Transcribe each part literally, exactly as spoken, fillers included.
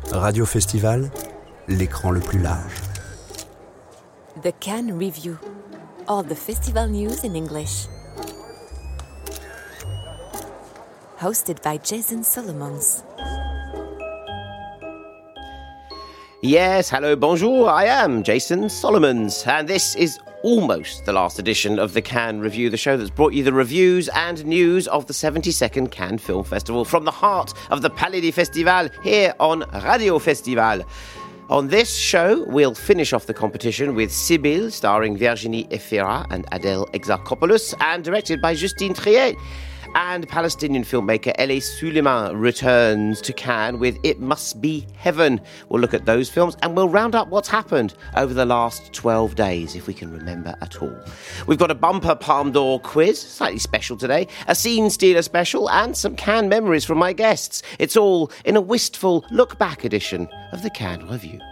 Radio Festival, l'écran le plus large. The Cannes Review. All the festival news in English. Hosted by Jason Solomons. Yes, hello, bonjour, I am Jason Solomons, and this is almost the last edition of the Cannes Review, the show that's brought you the reviews and news of the seventy-second Cannes Film Festival from the heart of the Palais des Festivals here on Radio Festival. On this show, we'll finish off the competition with Sibylle, starring Virginie Efira and Adèle Exarchopoulos, and directed by Justine Triet. And Palestinian filmmaker Elie Souleiman returns to Cannes with It Must Be Heaven. We'll look at those films and we'll round up what's happened over the last twelve days, if we can remember at all. We've got a bumper Palme d'Or quiz, slightly special today, a scene stealer special, and some Cannes memories from my guests. It's all in a wistful look-back edition of the Cannes Review.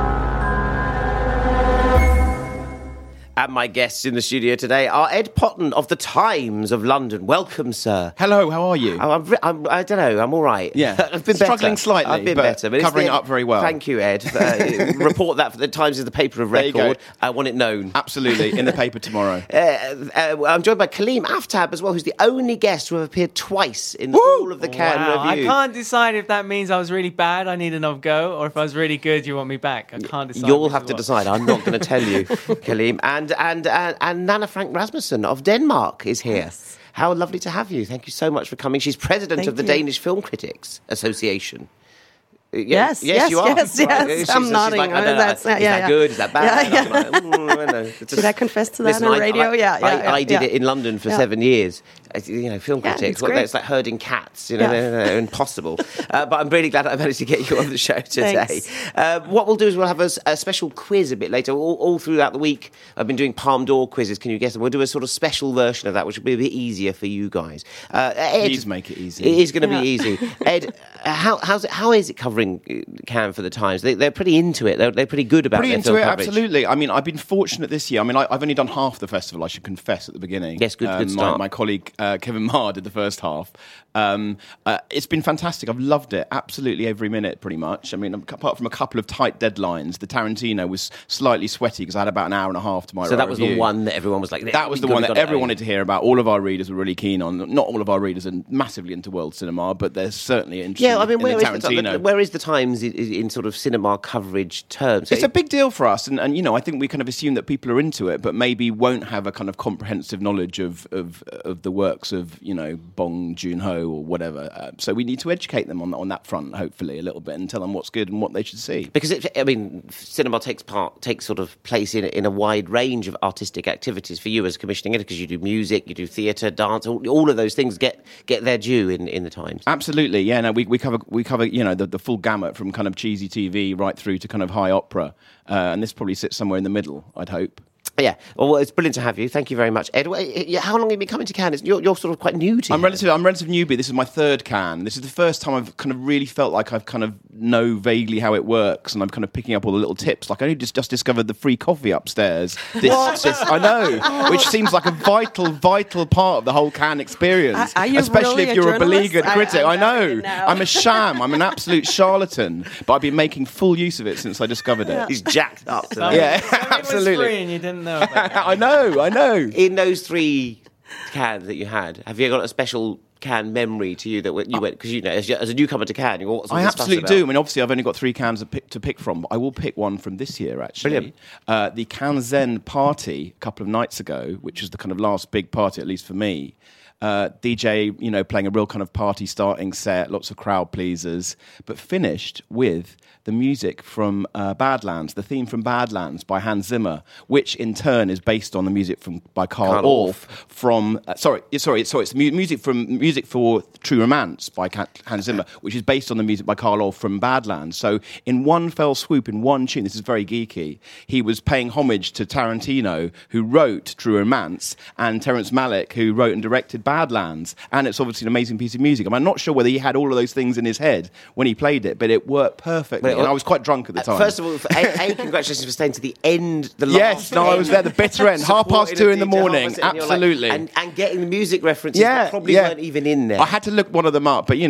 And my guests in the studio today are Ed Potton of The Times of London. Welcome, sir. Hello, how are you? Oh, I'm, I'm, I don't know, I'm all right. Yeah, I've been struggling better. slightly, I've been but better, but covering it's it up very well. Thank you, Ed. Uh, report that for The Times is the paper of record. I want it known. Absolutely, in the paper tomorrow. Uh, uh, I'm joined by Kaleem Aftab as well, who's the only guest to have appeared twice in the whole of the Cannes wow. Review. I can't decide if that means I was really bad, I need another go, or if I was really good, you want me back. I can't decide. You'll have to what. decide. I'm not going to tell you, Kaleem. And, and, and, and Nana Frank Rasmussen of Denmark is here. Yes. How lovely to have you. Thank you so much for coming. She's president Thank of the you. Danish Film Critics Association. Uh, Yes, yes, yes, you are. yes, Right. yes. She's- I'm she's nodding. like, I don't know, That's- is yeah, that yeah. good? Is that bad? Yeah, I'm like, mm, I know. It's Did just- I confess to that Listen, on I- radio? I, Yeah, yeah, I, yeah, I did yeah. it in London for Yeah. seven years. Uh, You know, film Yeah, critics. it's What, great. it's like herding cats. You know, Yeah. they're, they're impossible. uh, but I'm really glad I managed to get you on the show today. Thanks. Uh, what we'll do is we'll have a, a special quiz a bit later. All, all throughout the week, I've been doing Palme d'Or quizzes. Can you guess them? We'll do a sort of special version of that, which will be a bit easier for you guys. Uh, Ed, Please make it easy. It is going to Yeah. be easy. Ed, uh, how how's it, how is it covering uh, Cannes for the Times? They, they're pretty into it. They're, they're pretty good about Pretty their into film it, coverage. absolutely. I mean, I've been fortunate this year. I mean, I, I've only done half the festival, I should confess, at the beginning. Yes, good- good Um, start. My, my colleague uh, Kevin Marr did the first half. Um, uh, it's been fantastic. I've loved it, absolutely every minute, pretty much. I mean, apart from a couple of tight deadlines, the Tarantino was slightly sweaty because I had about an hour and a half to my So that was review. the one that everyone was like... That was the "We've one got that it everyone over." wanted to hear about. All of our readers were really keen on. Not all of our readers are massively into world cinema, but they're certainly interested Yeah, I mean, in where the is, the, Tarantino. where is the Times in, in sort of cinema coverage terms? It's a big deal for us, and, and you know, I think we kind of assume that people are into it, but maybe won't have a kind of comprehensive knowledge of of, of the works of, you know, Bong Joon-ho or whatever. Uh, so we need to educate them on on that front, hopefully, a little bit, and tell them what's good and what they should see. Because it, I mean, cinema takes part, takes sort of place in in a wide range of artistic activities for you as commissioning editor, because you do music, you do theatre, dance, all, all of those things get get their due in, in the Times. Absolutely, yeah. No, we, we cover we cover you know the, the full gamut from kind of cheesy T V right through to kind of high opera, uh, and this probably sits somewhere in the middle, I'd hope. Yeah, well, it's brilliant to have you. Thank you very much, Ed. Well, yeah, how long have you been coming to Cannes? You're, you're sort of quite new to I'm it. relative. I'm relative newbie. This is my third Cannes. This is the first time I've kind of really felt like I've kind of know vaguely how it works, and I'm kind of picking up all the little tips. Like I only just just discovered the free coffee upstairs. This, this I know, which seems like a vital, vital part of the whole Cannes experience. Are- are you especially really if a you're a journalist? beleaguered I- critic. I I, know know. you now. I'm a sham. I'm an absolute charlatan. But I've been making full use of it since I discovered it. He's jacked up So- today. Yeah, so it was absolutely. free and you didn't know about it. I know. I know. In those three Cannes that you had, have you got a special Cannes memory to you that when you went, because you know, as, you- as a newcomer to Cannes, you what's all I this fuss absolutely about? do. I mean, obviously, I've only got three Cannes to pick, to pick from, but I will pick one from this year, actually. Brilliant. Uh, the Cannes Zen party a couple of nights ago, which was the kind of last big party, at least for me. Uh, D J, you know, playing a real kind of party starting set, lots of crowd pleasers, but finished with the music from uh, Badlands, the theme from Badlands by Hans Zimmer, which in turn is based on the music from by Carl, Carl Orff from uh, sorry, sorry, sorry, it's mu- music from music for True Romance by Ca- Hans Zimmer, which is based on the music by Carl Orff from Badlands. So in one fell swoop, in one tune, this is very geeky. He was paying homage to Tarantino, who wrote True Romance, and Terrence Malick, who wrote and directed Badlands, and it's obviously an amazing piece of music. I'm not sure whether he had all of those things in his head when he played it, but it worked perfectly. But, and I was quite drunk at the time. First of all, a, a congratulations for staying to the end, the last Yes, no, I was there, the bitter end, half past two in the morning, absolutely. And, and getting the music references Yeah, that probably yeah. weren't even in there. I had to look one of them up, but you know.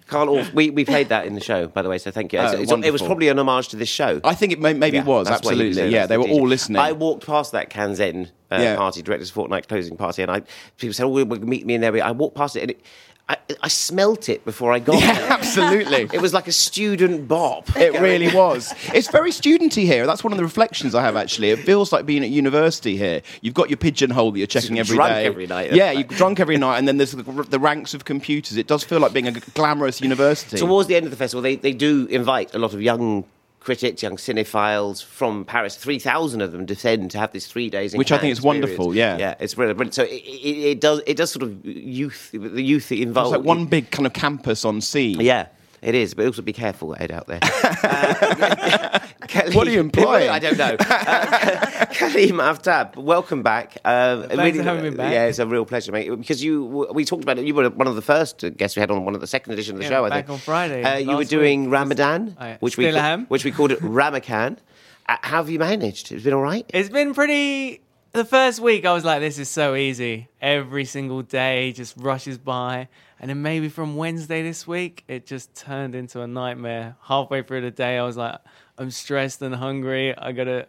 Carl Orff, we, we played that in the show, by the way, so thank you. Oh, It's- it's- it was wonderful. probably an homage to this show. I think it may, maybe Yeah, was, that's what he was absolutely. doing, Yeah, that's they the were D J. all listening. I walked past that Cannes End uh, Yeah. party, Directors Fortnight closing party, and I people said, oh, we'll we'll meet me in there. I walked past it, and it, I, I smelt it before I got Yeah, there. absolutely. It was like a student bop. It really was. It's very studenty here. That's one of the reflections I have, actually. It feels like being at university here. You've got your pigeonhole that you're checking every day. Drunk every night. Yeah, you're drunk every night, and then there's the, the ranks of computers. It does feel like being a glamorous university. Towards the end of the festival, they, they do invite a lot of young critics, young cinephiles from Paris. three thousand of them descend to have this three days in Which I Cannes think is experience. wonderful, yeah. Yeah, it's brilliant. brilliant. So it, it, it does it does sort of youth, the youth It's involved. like one big kind of campus on sea. Yeah, it is, but also be careful, Ed, out there. Uh, Kelly- What are you implying? I don't know. Uh, Kaleem Aftab, welcome back. Uh, Thanks for having me back. Yeah, it's a real pleasure, mate. Because you, we talked about it. You were one of the first guests we had on one of the second edition of the Yeah, show. I back think on Friday, Uh, you were last doing week. Ramadan, I which we still ca- am. which we called it Ramakan. Uh, how have you managed? It's been all right. It's been pretty. The first week, I was like, "This is so easy. Every single day just rushes by." And then maybe from Wednesday this week, it just turned into a nightmare. Halfway through the day, I was like, "I'm stressed and hungry. I gotta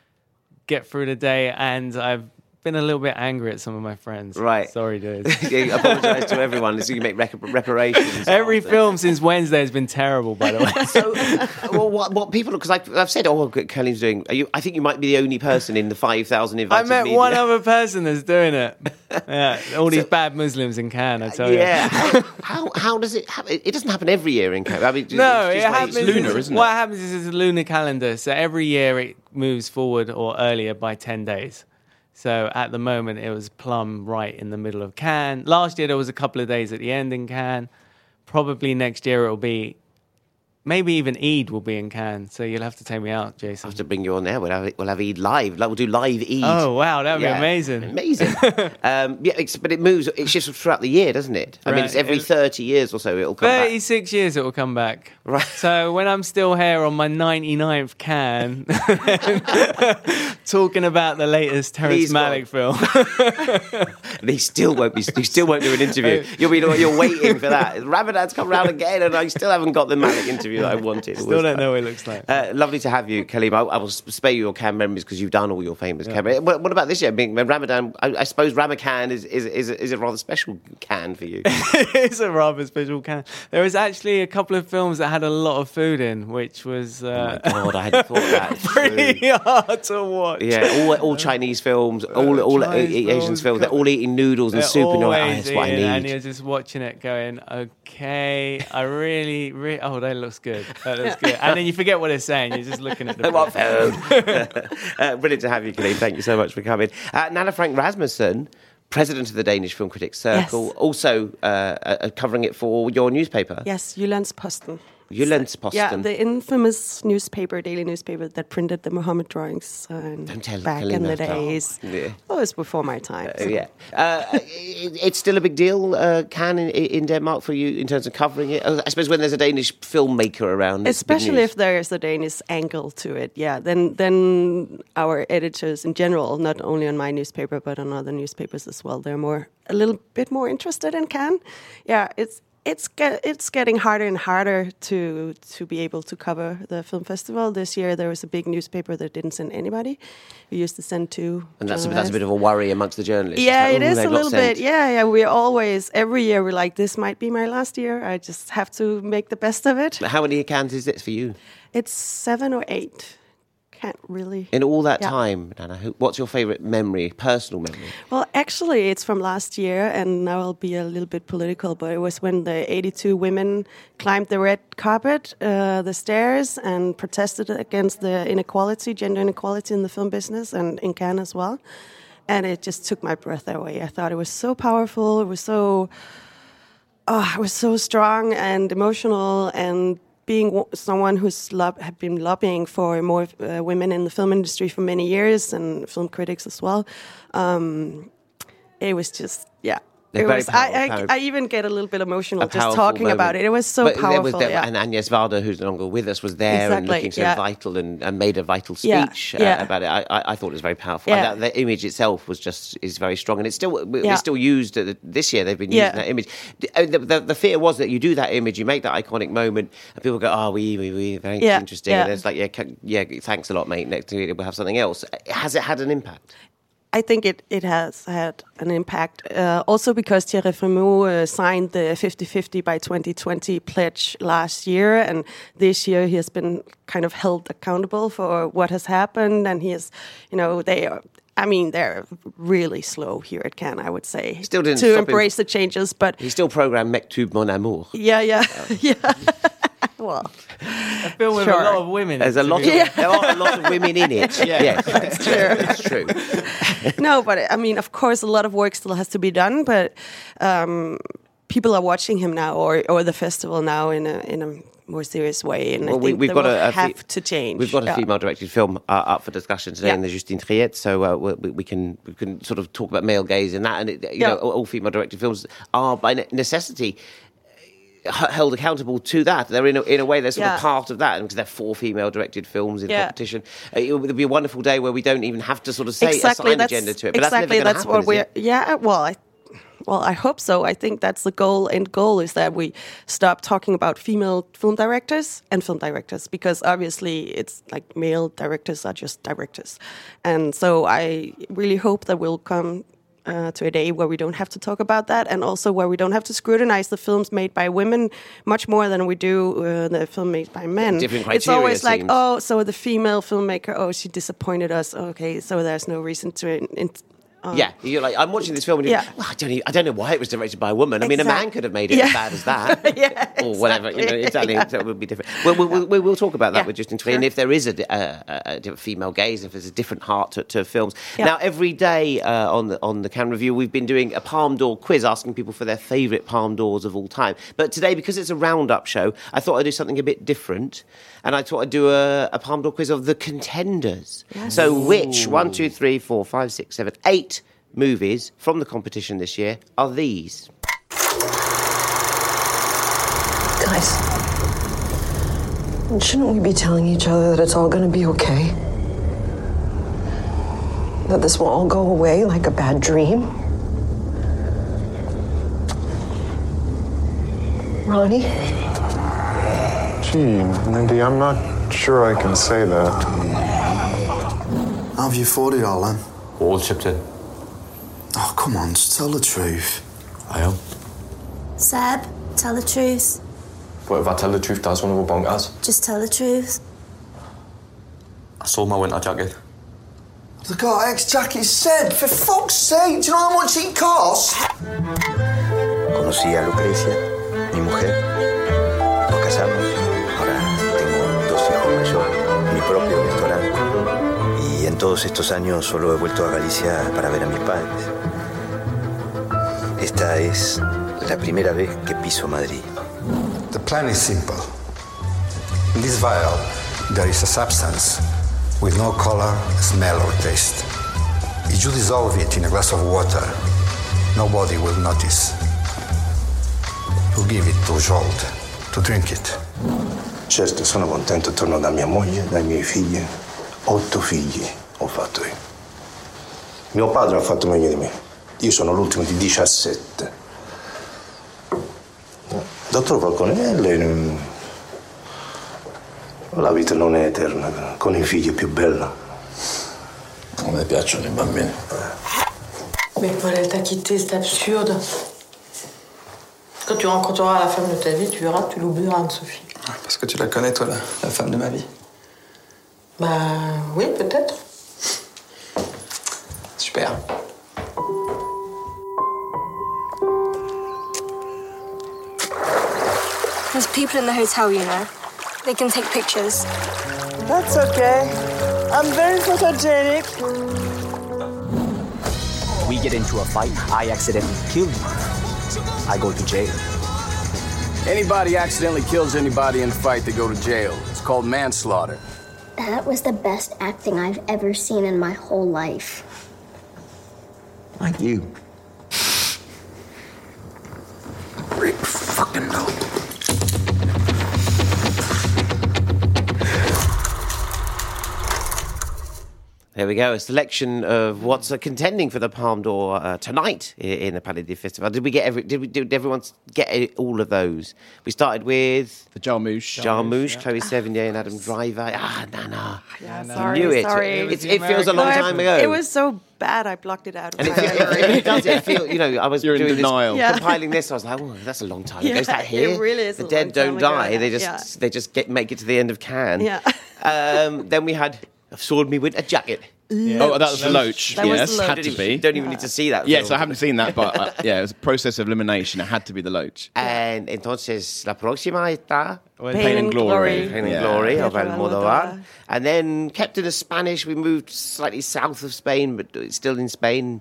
get through the day," and I've been a little bit angry at some of my friends. Right. Sorry, dude. Yeah, apologise to everyone. So you make rec- reparations. Every after. film since Wednesday has been terrible, by the way. So, uh, well, what, what people? Because I've, I've said, oh, Kelly's doing. Are you, I think you might be the only person in the five thousand I invited. met media. one other person that's doing it. Yeah, all these bad Muslims in Cannes, I tell Yeah. you. how, how how does it happen? It doesn't happen every year in Cannes. I mean, No, it's it just like- happens. it's lunar, it's- isn't it? What happens is it's a lunar calendar, so every year it moves forward or earlier by ten days. So at the moment, it was plumb right in the middle of Cannes. Last year, there was a couple of days at the end in Cannes. Probably next year, it'll be, maybe even Eid will be in Cannes. So you'll have to take me out, Jason. I have to bring you on there. We'll have we'll have Eid live. Like, we'll do live Eid. Oh, wow, that would Yeah. be amazing. Amazing. um, yeah, it's, but it moves. It shifts throughout the year, doesn't it? I mean, Right. it's every It- thirty years or so it'll come back. thirty-six years it will come back. Right. So when I'm still here on my ninety-ninth Cannes, talking about the latest Terrence Please, Malick film. And he still won't be. He still won't do an interview. You'll be. You're waiting for that. Ramadan's come round again, and I still haven't got the Malick interview that I wanted. Still don't know what it looks like. Uh, lovely to have you, Kaleem. I, I will spare you your Cannes memories because you've done all your famous Cannes. memories. What, what about this year? I mean, Ramadan. I, I suppose Ramakan is is, is is a rather special Cannes for you. It's a rather special Cannes. There was actually a couple of films that had a lot of food in, which was Oh uh, my God, I hadn't thought of that. It's true. pretty hard to watch. Yeah, all, all Chinese films, all all Chinese Asian films, films. They're all eating noodles and They're soup, and you're like, oh, always that's what I eating, and need. you're just watching it, going, "Okay, I really, really, oh, that looks good. That looks good." And then you forget what it's saying. You're just looking at the. What food? uh, brilliant to have you, Kaleem. Thank you so much for coming. Uh, Nana Frank Rasmussen, president of the Danish Film Critics Circle, Yes. also uh, uh, covering it for your newspaper. Yes, Jyllands-Posten. Jyllands-Posten. Yeah, the infamous newspaper, daily newspaper that printed the Muhammad drawings uh, Don't tell back Kaleem in the that. days. Yeah. Oh, it was before my time. Uh, so. yeah, uh, it, it's still a big deal, uh, Cannes in, in Denmark for you in terms of covering it. I suppose when there's a Danish filmmaker around, it's big Especially news. if there is a Danish angle to it, yeah. Then, then our editors in general, not only on my newspaper but on other newspapers as well, they're more a little bit more interested in Cannes. Yeah, it's it's get, it's getting harder and harder to to be able to cover the film festival. This year there was a big newspaper that didn't send anybody. We used to send two. and that's a, that's a journalists. bit of a worry amongst the journalists. Yeah, It's it like, is "Ooh, a they've not little sent." bit. Yeah, yeah. We're always every year we're like, this might be my last year. I just have to make the best of it. How many Cannes is it for you? It's seven or eight. Can't really. In all that Yeah. time, Nana, who, what's your favourite memory, personal memory? Well, actually, it's from last year, and now I'll be a little bit political, but it was when the eighty-two women climbed the red carpet, uh, the stairs, and protested against the inequality, gender inequality in the film business and in Cannes as well. And it just took my breath away. I thought it was so powerful. It was so, oh, it was so strong and emotional, and being w- someone who's lob- have been lobbying for more uh, women in the film industry for many years and film critics as well, um, it was just, yeah, It very was, powerful, I, I, powerful. I even get a little bit emotional A just powerful talking moment. about it. It was so But there powerful. was there, yeah. And Agnes Varda, who's no longer with us, was there and Exactly, looking so yeah. vital and, and made a vital Yeah, speech yeah. Uh, about it. I, I, I thought it was very powerful. Yeah. And that, the image itself was just is very strong, and it's still we- Yeah. it's still used at the, this year. They've been Yeah. using that image. The, the, the, the fear was that you do that image, you make that iconic moment, and people go, "Oh, we, we, we, very Yeah, interesting." yeah. And it's like, "Yeah, ca- yeah, thanks a lot, mate. Next to it, we'll have something else." Has it had an impact? I think it, it has had an impact. Uh, also because Thierry Frémaux uh, signed the fifty-fifty by twenty twenty pledge last year. And this year he has been kind of held accountable for what has happened. And he is, you know, they are, I mean, they're really slow here at Cannes, I would say, Still didn't to stop him. embrace the changes. But He still programmed Mektub Mon Amour. yeah, yeah, yeah. Well, A film with Sure. a lot of women. There's a to lot be of honest. there are a lot of women in it. Yeah. Yes, it's true. It's true. no, but I mean, of course, a lot of work still has to be done. But um, people are watching him now, or or the festival now, in a in a more serious way. And Well, I we- think we've they got will a- a have fe- to change. We've got a Yeah. female-directed film uh, up for discussion today Yeah. in the Justine Triette, so uh, we, we can we can sort of talk about male gaze and that, and it, you Yeah. know, all, all female-directed films are by ne- necessity h- held accountable to that. They're in a, in a way they're sort Yeah. of part of that, because they're four female-directed films in Yeah. competition. Uh, it would be a wonderful day where we don't even have to sort of say exactly assign that's a gender to it. But exactly that's, never that's gonna what happen, we're. is it? Yeah, well, I. Well, I hope so. I think that's the goal. End goal is that we stop talking about female film directors and film directors, because obviously it's like male directors are just directors, and so I really hope that we'll come uh, to a day where we don't have to talk about that, and also where we don't have to scrutinize the films made by women much more than we do uh, the film made by men. Different It's criteria, always like, seems. oh, so the female filmmaker, oh, she disappointed us. Okay, so there's no reason to. In, in, um, Yeah, you're like, I'm watching this film, and you're Yeah. like, well, I don't, even, I don't know why it was directed by a woman. I mean, a man Exact- could have made it Yeah. as bad as that, Yeah, or whatever. You know, exactly. exactly, that would be different. Well, we'll, we'll, we'll talk about that Yeah, with Justine Triette, and sure. if there is a, a, a, a different female gaze, if there's a different heart to, to films. Yeah. Now, every day uh, on the on the Cannes Review, we've been doing a Palme d'Or quiz, asking people for their favourite Palme d'Ors of all time. But today, because it's a roundup show, I thought I'd do something a bit different, and I thought I'd do a, a Palme d'Or quiz of the contenders. So, which one, two, three, four, five, six, seven, eight movies from the competition this year are these? Guys, shouldn't we be telling each other that it's all gonna be okay? That this will all go away like a bad dream? Ronnie? Gee, Mindy, I'm not sure I can say that. How have you fought it all, then? All chipped in. Oh, come on, just tell the truth. I am. Seb, tell the truth. But if I tell the truth, that's one of the bonkers. Just tell the truth. I sold my winter jacket. The Gore-Tex jacket said, for fuck's sake, do you know how much it costs? Conocí a Lucrecia, mi mujer. Nos casamos. Ahora tengo dos hijos mayores, mi propio restaurante. Y en todos estos años solo he vuelto a Galicia para ver a mis padres. Esta es la primera vez que piso Madrid. The plan is simple. In this vial, there is a substance with no color, smell, or taste. If you dissolve it in a glass of water, nobody will notice. You give it to Jolt to drink it. Certo, sono contento, torno da mia moglie, dai miei figli. Otto figli ho fatto io. Mio padre ha fatto meglio di me. Io sono l'ultimo di diciassette. Dottor Falconelle, mm, la vita non è eterna, con i figli è più bella. A me piacciono i bambini. Mais Paul, elle t'a quitté, c'est absurde. Quand tu rencontreras la femme de ta vie, tu verras que tu l'oublieras, Anne-Sophie. Parce que tu la connais, toi, la, la femme de ma vie. Bah oui, peut-être. Super. There's people in the hotel, you know. They can take pictures. That's okay. I'm very photogenic. We get into a fight, I accidentally kill you. I go to jail. Anybody accidentally kills anybody in a fight, they go to jail. It's called manslaughter. That was the best acting I've ever seen in my whole life. Like you. There we go. A selection of what's uh, contending for the Palme d'Or uh, tonight in, in the Palais des Festivals. Did we get every? Did we? Did everyone get it, all of those? We started with the Jarmusch, Jarmusch, yeah. Chloe Sevigny, and Adam Driver. Ah, Nana. Yeah, You sorry, knew it. sorry. It, was it, the it feels a long No, I- time ago. It was so bad, I blocked it out. Of And it, my it, memory. it does. It feel. You know, I was You're in doing denial. this, Yeah. compiling this. I was like, oh, that's a long time ago. Yeah, Is that here? it really is The a dead long don't time ago, die. They just yeah. they just get make it to the end of Cannes. Yeah. Um, then we had Sword Me with a Jacket. Oh, that was the Loach. That was yes, the Loach. had to be. You don't even need to see that. Yes, film. I haven't seen that, but uh, yeah, it was a process of elimination. It had to be the Loach. And entonces la próxima está Pain and Glory. Pain and Yeah. Glory of Pedro Almodóvar. Almodóvar. And then kept in a Spanish. We moved slightly south of Spain, but it's still in Spain.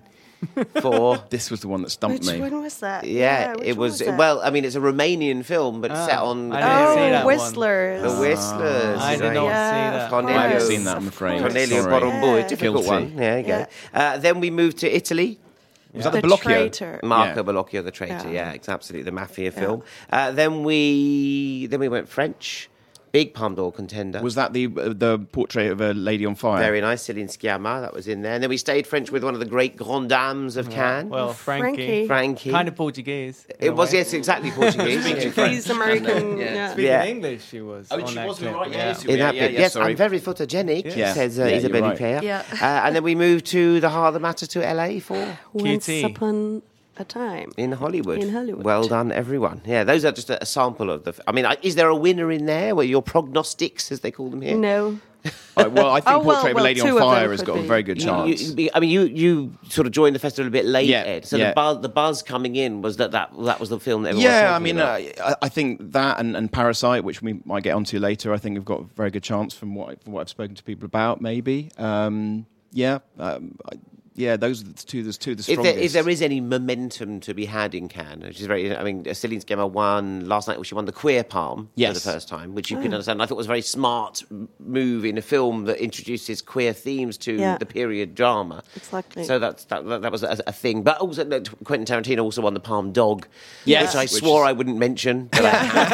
For This was the one that stumped Which me. one was that? yeah, which it one was, that? well. I mean, it's a Romanian film, but it's Oh, set on I didn't see Oh, that one. Whistlers. the Whistlers. I did right? not Yeah, see of that. course. I haven't seen that, I'm Of afraid. course. Cornelio Sorry. Porumboy, Yeah. difficult Guilty. one. There you go. Yeah. Uh, then we moved to Italy. Was that The the Bellocchio? Traitor. Marco Yeah. Bellocchio, the traitor. Yeah. Yeah, it's absolutely the mafia film. Uh, then we then we went French, big Palme d'Or contender. Was that the uh, the portrait of a lady on fire? Very nice, Céline Sciamma, that was in there. And then we stayed French with one of the great grandes dames of Cannes. Well, Frankie. Frankie. Frankie. Kind of Portuguese. in a It was, way. yes, exactly Portuguese. He's American. Yeah. Speaking Yeah. English, she was. Oh, on she that was, clip. right, yeah, yes, In that yeah, bit. yeah, yes, sorry. I'm very photogenic, Yeah. says uh, Yeah, Isabelle you're right. Huppert. Yeah. Uh, and then we moved to the Harder Matter to L A for Once Q T. upon a time. in Hollywood. In Hollywood. Well done, everyone. Yeah, those are just a, a sample of the. I mean, I- is there a winner in there? Where your prognostics, as they call them here? No. Uh, well, I think Oh, well, Portrait of a well, Lady two on of them Fire has could got a be. very good You- chance. you- I mean, you you sort of joined the festival a bit late, Yeah, Ed. So yeah. the buzz the buzz coming in was that that, that was the film that everyone was Yeah, I talking mean, about. uh, I I think that and, and Parasite, which we might get onto later, I think have got a very good chance from what, from what I've spoken to people about, maybe. Um, yeah, um, I, yeah, those are the two, there's two of the If strongest. there, if there is any momentum to be had in Cannes, which is very, I mean, Céline Sciamma won last night, she won the Queer Palm Yes. for the first time, which you Oh. can understand. I thought was a very smart m- move in a film that introduces queer themes to Yeah. the period drama. Exactly. So that's, that, that, that was a, a thing. But also, no, Quentin Tarantino also won the Palm Dog, Yes. which I Which swore is- I wouldn't mention. But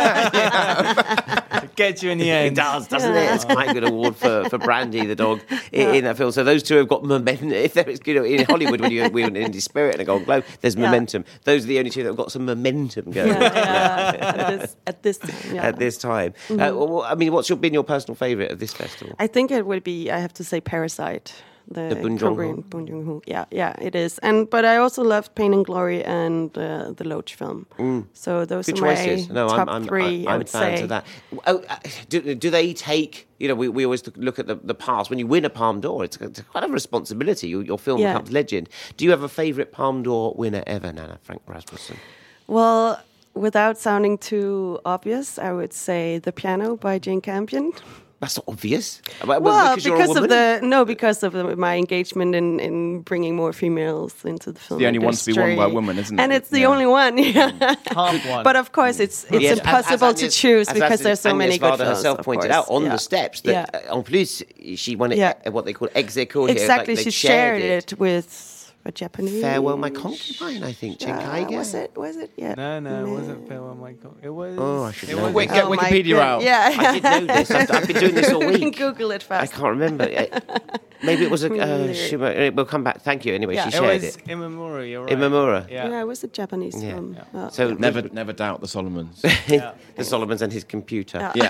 I It gets you in the It end. does, doesn't it? It's quite a good award for, for Brandy, the dog, in, in that film. So those two have got momentum. If there is, you know, in Hollywood, when you win an Indie Spirit and a Golden Globe, there's Yeah. momentum. Those are the only two that have got some momentum going Yeah, on yeah. at this at this time. Yeah. at this time. Uh, Mhm. well, I mean, what's your, been your personal favourite of this festival? I think it would be. I have to say, Parasite. The, The Bong Joon-ho. Korean Bong Joon-ho. Yeah, yeah, it is. And but I also loved Pain and Glory and uh, the Loach film. Mm. So those Good are choices. my No, top I'm, I'm, three. I'm, I I'm would fans say. of that. Oh, uh, do, do they take? You know, we, we always look at the, the past. When you win a Palme d'Or, it's, it's quite a responsibility. Your, your film Yeah. becomes legend. Do you have a favourite Palme d'Or winner ever, Nana Frank Rasmussen? Well, without sounding too obvious, I would say The Piano by Jane Campion. That's not obvious. Well, Well, because, you're a because of woman? the no, because of the, my engagement in, in bringing more females into the film. the only one to be won by a industry. woman, isn't it? And it's the Yeah. only one. Yeah. Hard one. But of course, it's it's Yes, as- impossible as to Agnes- choose as because Agnes- there's so many Agnes good Varda films. herself of pointed course. out on yeah. the steps that, Yeah. uh, en plus, she won it, Yeah. uh, what they call ex aequo here. Exactly, like they she shared it. with a Japanese. Farewell, My Concubine, I think. Chen Uh, Kaige. was it? Was it? Yeah. No, no, it wasn't Farewell, My God. It was. Oh, I should it know was, this. Wait, get Oh my Wikipedia God. out. Yeah. I did know this. I've, I've been doing this all You can week. Google it I fast. can't remember. Uh, Maybe it was a. Uh, Weird. she, uh, we'll come back. Thank you. Anyway, Yeah. she it shared was it. Imamura, you're right. Imamura. Yeah. Yeah, it was a Japanese Yeah. film. Uh, So Never, never doubt the Solomons. the Solomons and his computer. Yeah.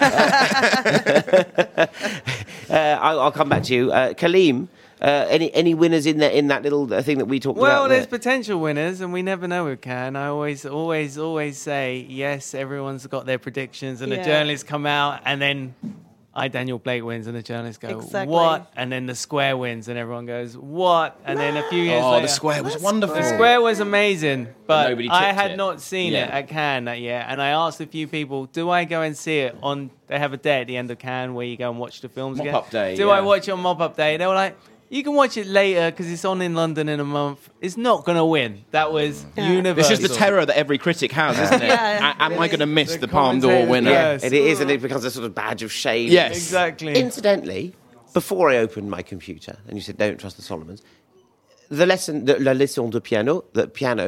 Yeah. Uh, I'll, I'll come back to you, uh, Kaleem. Uh, any any winners in that in that little uh, thing that we talked Well, about? there's there? potential winners, and we never know who can. I always, always, always say yes. Everyone's got their predictions, and Yeah. the journalists come out, and then I, Daniel Blake, wins, and the journalists go, Exactly. "What?" And then the Square wins, and everyone goes, "What?" And then a few years Oh, later, the Square was wonderful. The Square was amazing, but nobody I tipped had it. not seen Yeah. it at Cannes that year, and I asked a few people, "Do I go and see it on?" They have a day at the end of Cannes where you go and watch the films again. Mop-up day, Do yeah. I watch it on mop-up day? They were like, "You can watch it later because it's on in London in a month. It's not going to win." That was Yeah. universal. This is the terror that every critic has, isn't it? Yeah, yeah. A- Am I going to miss The the, Palme d'Or commentators, winner? yeah. Yeah, and it is, and it becomes a sort of badge of shame. Yes. Exactly. Incidentally, before I opened my computer, and you said don't trust the Solomons, the lesson, the, la leçon de piano, the piano,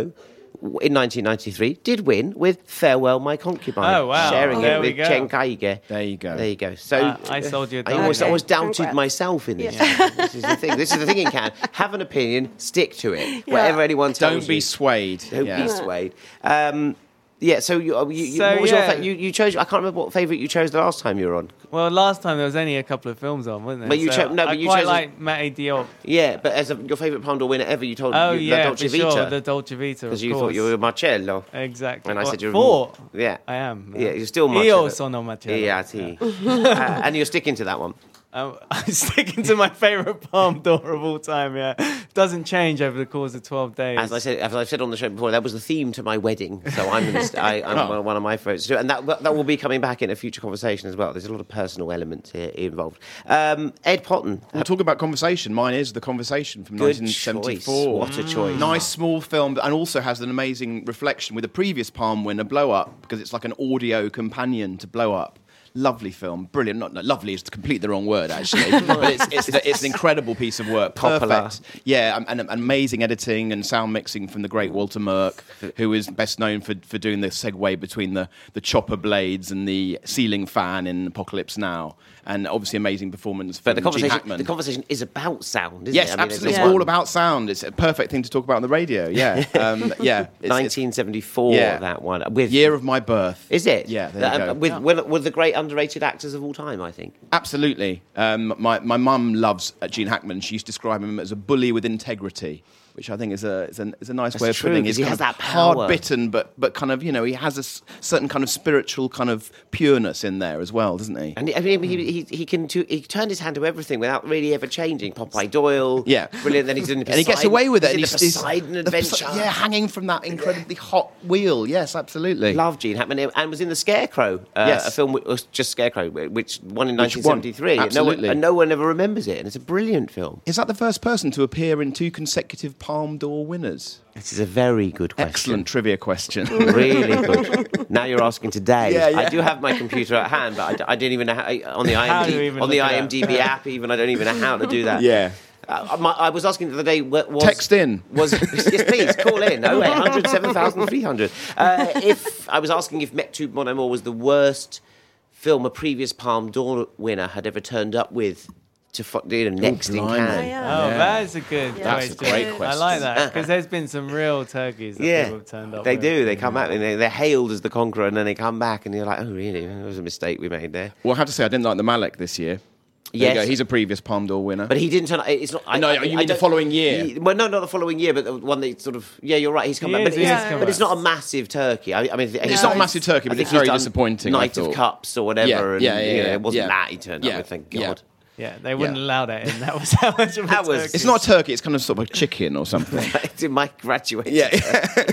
w- in nineteen ninety-three, did win with Farewell, My Concubine. Oh, wow. Sharing Oh, there it we with go. Chen Kaige. There you go. There you go. So Uh, I sold you a I always, donkey. I always doubted Congrats. myself in this. This is the thing. This is the thing in Cannes. Have an opinion, stick to it. Whatever anyone tells Don't be you. swayed. Don't Yeah. be swayed. Um, yeah. So you, you, you, So, what was yeah. your fa- you, you chose? I can't remember what favourite you chose the last time you were on. Well, last time there was only a couple of films on, wasn't there? But you So cho- no, I but you quite chose- like Matty Diop. Yeah, but as a, your favourite Palme d'Or winner ever, you told Oh you, yeah, La Dolce for sure, Vita. the Dolce Vita. Because of you thought course. you were Marcello. Exactly. And I Well, said you're four. Yeah. I am. Yeah, you're still Io Marcello. sono Marcello. Yeah, sì. uh, and you're sticking to that one. Um, I'm sticking to my favourite Palme d'Or of all time. Yeah, doesn't change over the course of twelve days. As I said, as I've said on the show before, that was the theme to my wedding. So I'm, gonna st- I, I'm Oh. one of my favourites too, and that that will be coming back in a future conversation as well. There's a lot of personal elements here involved. Um, Ed Potton. We'll talk about Conversation. Mine is The Conversation from Good nineteen seventy-four. choice. What a choice. Nice small film, and also has an amazing reflection with a previous Palm winner, Blow Up, because it's like an audio companion to Blow Up. Lovely film, brilliant. Not no, lovely is completely the wrong word, actually. But it's it's, it's an incredible piece of work. Coppola. Perfect. Yeah, and, and amazing editing and sound mixing from the great Walter Merck, who is best known for, for doing the segue between the, the chopper blades and the ceiling fan in Apocalypse Now. And obviously amazing performance from But the Gene conversation, Hackman. the conversation is about sound, isn't Yes, it? I mean, absolutely. It's it's all about sound. It's a perfect thing to talk about on the radio. Yeah, um, yeah. It's, nineteen seventy-four, Yeah. that one. With Year of my birth. Is it? Yeah, there you Uh, go. With, with, with the great underrated actors of all time, I think. Absolutely. Um, my my mum loves uh, Gene Hackman. She used to describe him as a bully with integrity, which I think is a is a, is a nice That's way of true, putting it. 'cause He's he kind has of that power. hard-bitten, but but kind of, you know, he has a s- certain kind of spiritual kind of pureness in there as well, doesn't he? And he, I mean, he, he, he can do, he turned his hand to everything without really ever changing. Popeye Doyle, Yeah. brilliant. Then he's in the And he gets Poseidon- away with it. He's in and the he's, Poseidon the Pose- Adventure. yeah, hanging from that incredibly hot wheel. Yes, absolutely. Love Gene Hackman, and was in The Scarecrow, uh, Yes. a film which was just Scarecrow, which won in Which nineteen won. seventy-three. No one, Absolutely. and no one ever remembers it, and it's a brilliant film. Is that the first person to appear in two consecutive Palme d'Or winners? This is a very good question. Excellent trivia question. Really good. Now you're asking today. Yeah, yeah. I do have my computer at hand, but I, d- I didn't even know how, on the How do you IMDb, even on the look it up? IMDb app. Even I don't even know how to do that. Yeah. Uh, my, I was asking the other day. What was Text in. Was yes, please call in. Oh, eight hundred seven thousand three hundred. Uh, if I was asking if Mektub Mon Amour was the worst film a previous Palme d'Or winner had ever turned up with to fo- you know, next in blimey. Cannes. Oh, yeah. Oh, Yeah. that is a good That's a question. great I question. like that because there's been some real turkeys that Yeah, people have turned up they with. do. They come out and they, they're hailed as the conqueror, and then they come back, and you're like, "Oh, really? It was a mistake we made there." Well, I have to say, I didn't like the Malek this year. There Yes. you go. He's a previous Palme d'Or winner. But he didn't turn. It's not. I, No, I, you I mean the don't- following year? he- well, no, not the following year, but the one that sort of. Yeah, you're right. He's come He back, is, but, he it's, has come but it's back. not a massive turkey. I, I mean, It's not a massive turkey, but I think it's he's very done disappointing, I Night of thought. Cups or whatever. Yeah, and, yeah, yeah, you know, yeah. it wasn't Yeah. that he turned Yeah. up with. Thank Yeah. God. Yeah, they wouldn't Yeah. allow that in. That was how much of a That was- turkey. It's not a turkey. It's kind of sort of a chicken or something. It's in my graduation. Yeah.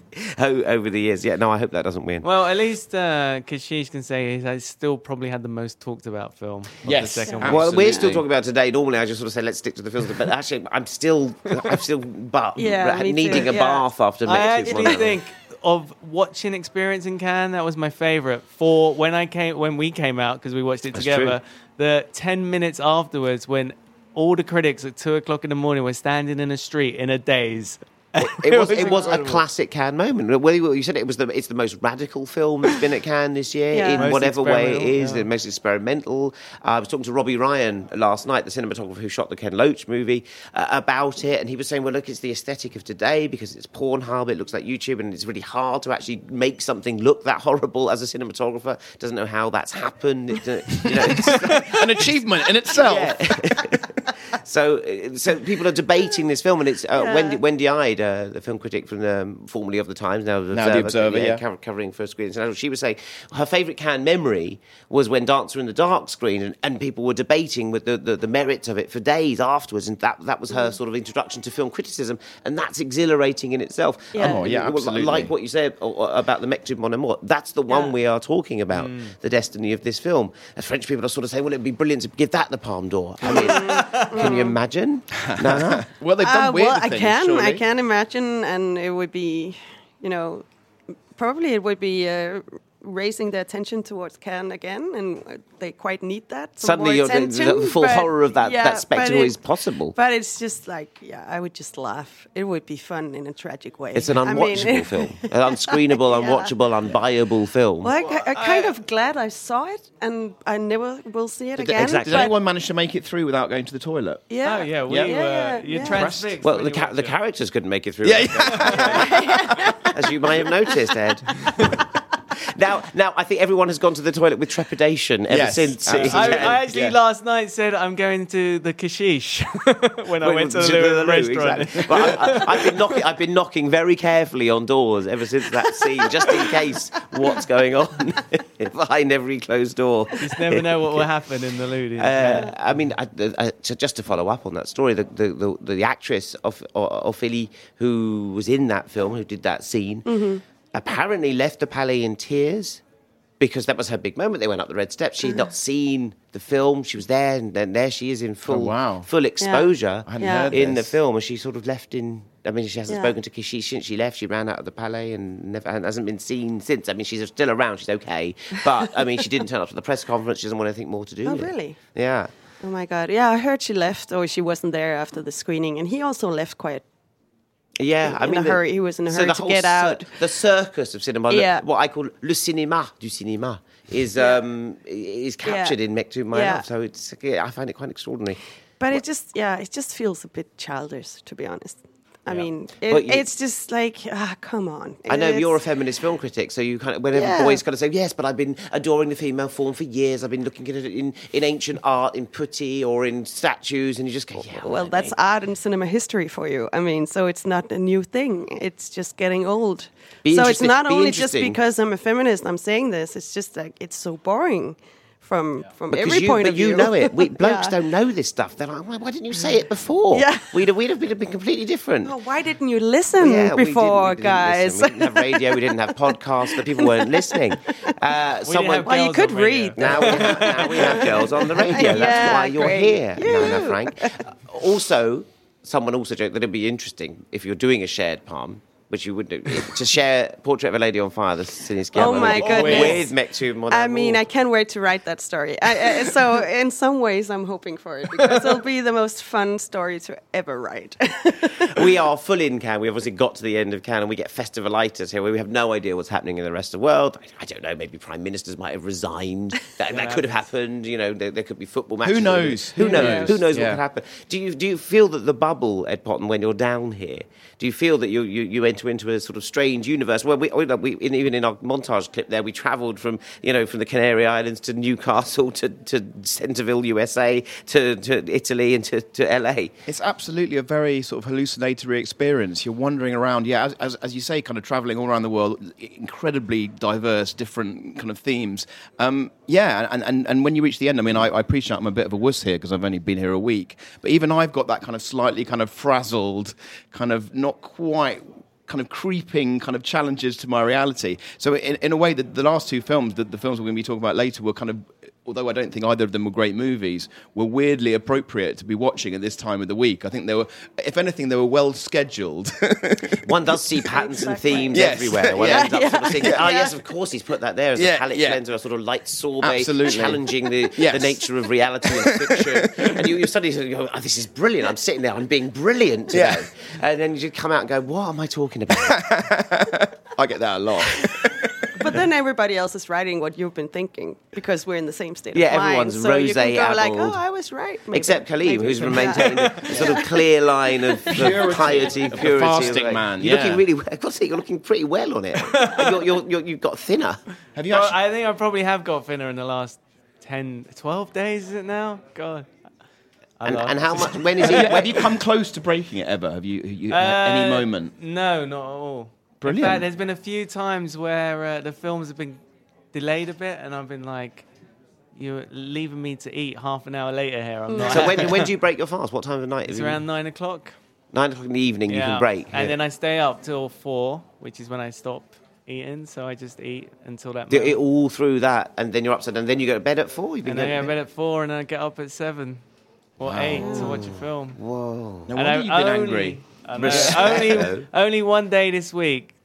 O- over the years. Yeah. No, I hope that doesn't win. Well, at least uh, Kashish can say he's still probably had the most talked about film. Of Yes. the second Absolutely. one. Well, we're still talking about today. Normally, I just sort of say, let's stick to the films. But actually, I'm still, I'm still, but Yeah, me too, needing a yeah. bath after. I Mektub actually Mon Amour. think of watching Experience in Cannes. That was my favourite for when I came when we came out because we watched it That's together. true. The ten minutes afterwards when all the critics at two o'clock in the morning were standing in a street in a daze. It was, it was a incredible. classic Cannes moment. Well, you you said it was the it's the most radical film that's been at Cannes this year Yeah. in Most whatever way it experimental, is. yeah. The most experimental. Uh, I was talking to Robbie Ryan last night, the cinematographer who shot the Ken Loach movie, uh, about it, and he was saying, "Well, look, it's the aesthetic of today because it's Pornhub. It looks like YouTube, and it's really hard to actually make something look that horrible as a cinematographer. Doesn't know how that's happened. It, uh, you know." It's, An achievement in itself. So, uh, so people are debating this film, and it's uh, Yeah. Wendy, Wendy Ide, uh, the film critic from the formerly of the Times, now the Now The Observer, yeah. co- covering First Screen International. She was saying her favourite Cannes memory was when Dancer in the Dark screened, and, and people were debating with the, the, the merits of it for days afterwards, and that that was her sort of introduction to film criticism, and that's exhilarating in itself. Yeah. And, Oh, yeah, well, absolutely. Like what you said uh, about the Mektub Mon Amour, that's the one Yeah. we are talking about, Mm. the destiny of this film. And French people are sort of saying, well, it'd be brilliant to give that the Palme d'Or. I mean, can you imagine? No. Well, they've done Uh, weird well, I things, can, surely. I can imagine, and it would be, you know, probably it would be uh, raising their attention towards Cannes again, and uh, they quite need that. some Suddenly, more you're, the, attention, the full but- horror of that, yeah, that spectacle but it- is possible. But it's just like, yeah, I would just laugh. It would be fun in a tragic way. It's an I mean- unwatchable film, an unscreenable, Yeah. unwatchable, unbuyable film. Well, I, I'm kind of glad I saw it, and I never will see it again. Did but- anyone manage to make it through without going to the toilet? Yeah. Oh, yeah, we Yeah. were. Yeah, You're yeah. transfixed. Well, when the, you ca- watch the it. characters couldn't make it through. Yeah, As you may have noticed, Ed. now, now, I think everyone has gone to the toilet with trepidation ever Yes, since. I, absolutely. I actually Yeah. last night said I'm going to the Kashish when I Well, went to the, to Lou loo, restaurant. exactly. But I, I, I've, been knocking, I've been knocking very carefully on doors ever since that scene, just in case what's going on behind every closed door. You just never know what will happen in the loo. do you? Uh, I mean, I, I, to, just to follow up on that story, the the, the, the actress of Ophélie who was in that film, who did that scene, Mm-hmm. apparently left the Palais in tears because that was her big moment. They went up the red steps. She'd not seen the film. She was there, and then there she is in full, Oh, wow. full exposure I hadn't Yeah. heard in the this. film, and she sort of left in. I mean, she hasn't Yeah. spoken to Kishish since she left. She ran out of the Palais and never and hasn't been seen since. I mean, she's still around. She's okay, but I mean, she didn't turn up to the press conference. She doesn't want anything more to do Oh, with it. really? Yeah. Oh my God! Yeah, I heard she left, or she wasn't there after the screening, and he also left quite. Yeah, I in mean, a the- hurry. He was in a so hurry the to whole get cir- out. The circus of cinema, Yeah. what I call le cinéma du cinéma, is um, is captured Yeah. in Mektoub My Yeah. Love. So it's yeah, I find it quite extraordinary. But it just, yeah, it just feels a bit childish, to be honest. I mean, it, But you- it's just like, ah, come on. I know It's- you're a feminist film critic, so you kind of whenever Yeah. boys kind of say yes, but I've been adoring the female form for years. I've been looking at it in, in ancient art, in putty or in statues, and you just go, yeah. Well, that's art and cinema history for you. I mean, so it's not a new thing. It's just getting old. Be so it's interesting- not be only just interesting. because I'm a feminist I'm saying this. It's just like, it's so boring from from Because every you, point but of view. you know it. We, blokes Yeah. don't know this stuff. They're like, why, why didn't you say it before? Yeah. We'd have, we'd have been, been completely different. Oh, why didn't you listen Yeah, we before, didn't- we didn't guys? listen. We didn't have radio. We didn't have podcasts. The people weren't listening. Uh, We someone. didn't have Well, you girls could on radio. read. Now we, have, now we have girls on the radio. That's Yeah, why you're great. here, Nana Yoo-hoo. Frank. Uh, also, someone also joked that it'd be interesting if you're doing a shared palm, which you would do, to share Portrait of a Lady on Fire, the Cine Schiavo, Oh my goodness. with Mektoub Mon I mean, Amour. I can't wait to write that story. I, I, so, in some ways, I'm hoping for it because it'll be the most fun story to ever write. We are full in Cannes. We obviously got to the end of Cannes, and we get festivalitis here, where we have no idea what's happening in the rest of the world. I, I don't know. Maybe prime ministers might have resigned. That, that could have happened. You know, there, there could be football matches. knows? Who Who knows? knows? Who knows Yeah. what could happen? Do you do you feel that the bubble, Ed Potton, when you're down here, do you feel that you you, you enter into a sort of strange universe? Well, we, we, we in, even in our montage clip there, we travelled from you know from the Canary Islands to Newcastle to, to Centerville, U S A, to, to Italy and to, to L A. It's absolutely a very sort of hallucinatory experience. You're wandering around, yeah, as, as, as you say, kind of travelling all around the world, incredibly diverse, different kind of themes. Um, yeah, and, and, and when you reach the end, I mean, I, I appreciate I'm a bit of a wuss here because I've only been here a week, but even I've got that kind of slightly kind of frazzled, kind of not quite kind of creeping kind of challenges to my reality. So in, in a way, the, the last two films, the, the films we're going to be talking about later, were kind of, although I don't think either of them were great movies, were weirdly appropriate to be watching at this time of the week. I think they were, if anything, they were well scheduled. One does see patterns and themes Yes. everywhere. One Yeah, ends up yeah, sort of thinking, oh yeah. yes, of course he's put that there as Yeah, a palette yeah. cleanser, a sort of light sorbet, Absolutely. challenging the, Yes. the nature of reality and fiction. And you, you suddenly go, oh, this is brilliant. I'm sitting there, I'm being brilliant today. Yeah. And then you just come out and go, what am I talking about? I get that a lot. But then everybody else is writing what you've been thinking because we're in the same state Yeah, of mind. everyone's so you can go like, rosé-appled. oh, I was right. Maybe. Except Khalid, Maybe. who's maintained a sort of clear line of, of Purity. piety, Of the purity. fasting of- man, You're yeah. looking really well. I've got to say, you're looking pretty well on it. And you're, you're, you're, you've got thinner. Have you Well, actually... I think I probably have got thinner in the last ten, twelve days, is it now? God. I And, lost. and how much, when is Have you, it? have you come close to breaking it ever? Have you, have you had any Uh, moment? No, not at all. Brilliant. In fact, there's been a few times where uh, the films have been delayed a bit, and I've been like, "You're leaving me to eat half an hour later here." I'm not. So when, when do you break your fast? What time of the night? It's Have you- around nine o'clock. Nine o'clock in the evening you Yeah. can break. and then I stay up till four, which is when I stop eating. So I just eat until that. Do moment. it all through that, and then you're upside down. And then you go to bed at four. You've been And then I going go to bed at four, and I get up at seven or Wow. eight to watch a film. Whoa! No And wonder I've you've been only- angry. I know, Respect, only, though. only one day this week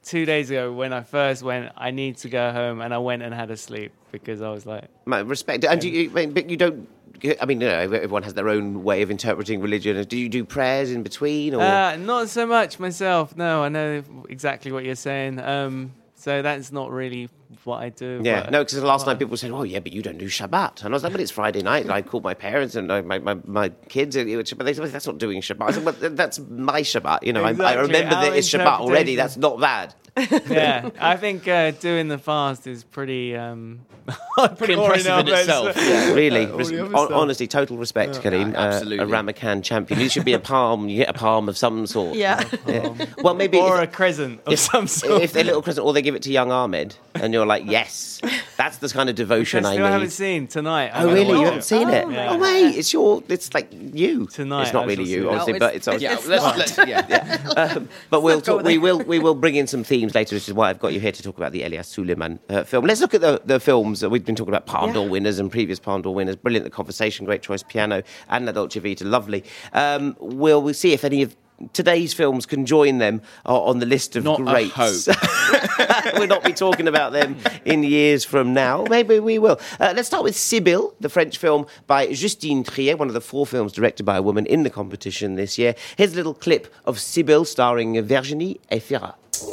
two days ago when I first went, I need to go home, and I went and had a sleep because I was like... My respect. And do you, but you don't... I mean, you know, everyone has their own way of interpreting religion. Do you do prayers in between? Or? Uh, not so much myself. No, I know exactly what you're saying. Um, so that's not really what I do. Yeah, but, no, because last night people said, "Oh, yeah, but you don't do Shabbat," and I was like, "But it's Friday night." And I called my parents and I, my, my my kids, and but they said, "That's not doing Shabbat." I said, "Well, that's my Shabbat." You know, exactly. I, I remember Our that it's Shabbat already. That's not bad. Yeah, I think uh, doing the fast is pretty um, pretty impressive in itself. Yeah, really, Uh, Res- Res- hon- honestly, total respect, Yeah. Karim. Yeah, absolutely. Uh, a Ramakan champion. You should be a palm. You get a palm of some sort. Yeah. Yeah. Well, maybe or if, a crescent of if, some sort. if they're little crescent, or they give it to young Ahmed, and you're like, yes, that's the kind of devotion I I still need. haven't seen tonight. I'm Oh gonna really? watch You it. haven't seen it? Yeah. Oh mate, it's your. It's like you Tonight, It's not I really shall you, see it. obviously, No, but it's- it's. it's- obviously- it's Let's, let's, yeah. um, but we'll Let's go talk, with we it. will we will bring in some themes later, which is why I've got you here to talk about the Elias Suleiman uh, film. Let's look at the, the films that we've been talking about. Palme Yeah. d'Or winners and previous Palme d'Or winners. Brilliant, The Conversation, great choice. Piano and La Dolce Vita, lovely. Um, we'll we'll see if any of today's films can join them uh, on the list of Not a greats. hope. We'll not be talking about them in years from now. Maybe we will. Uh, let's start with Sibylle, the French film by Justine Triet, one of the four films directed by a woman in the competition this year. Here's a little clip of Sibylle starring Virginie Efira.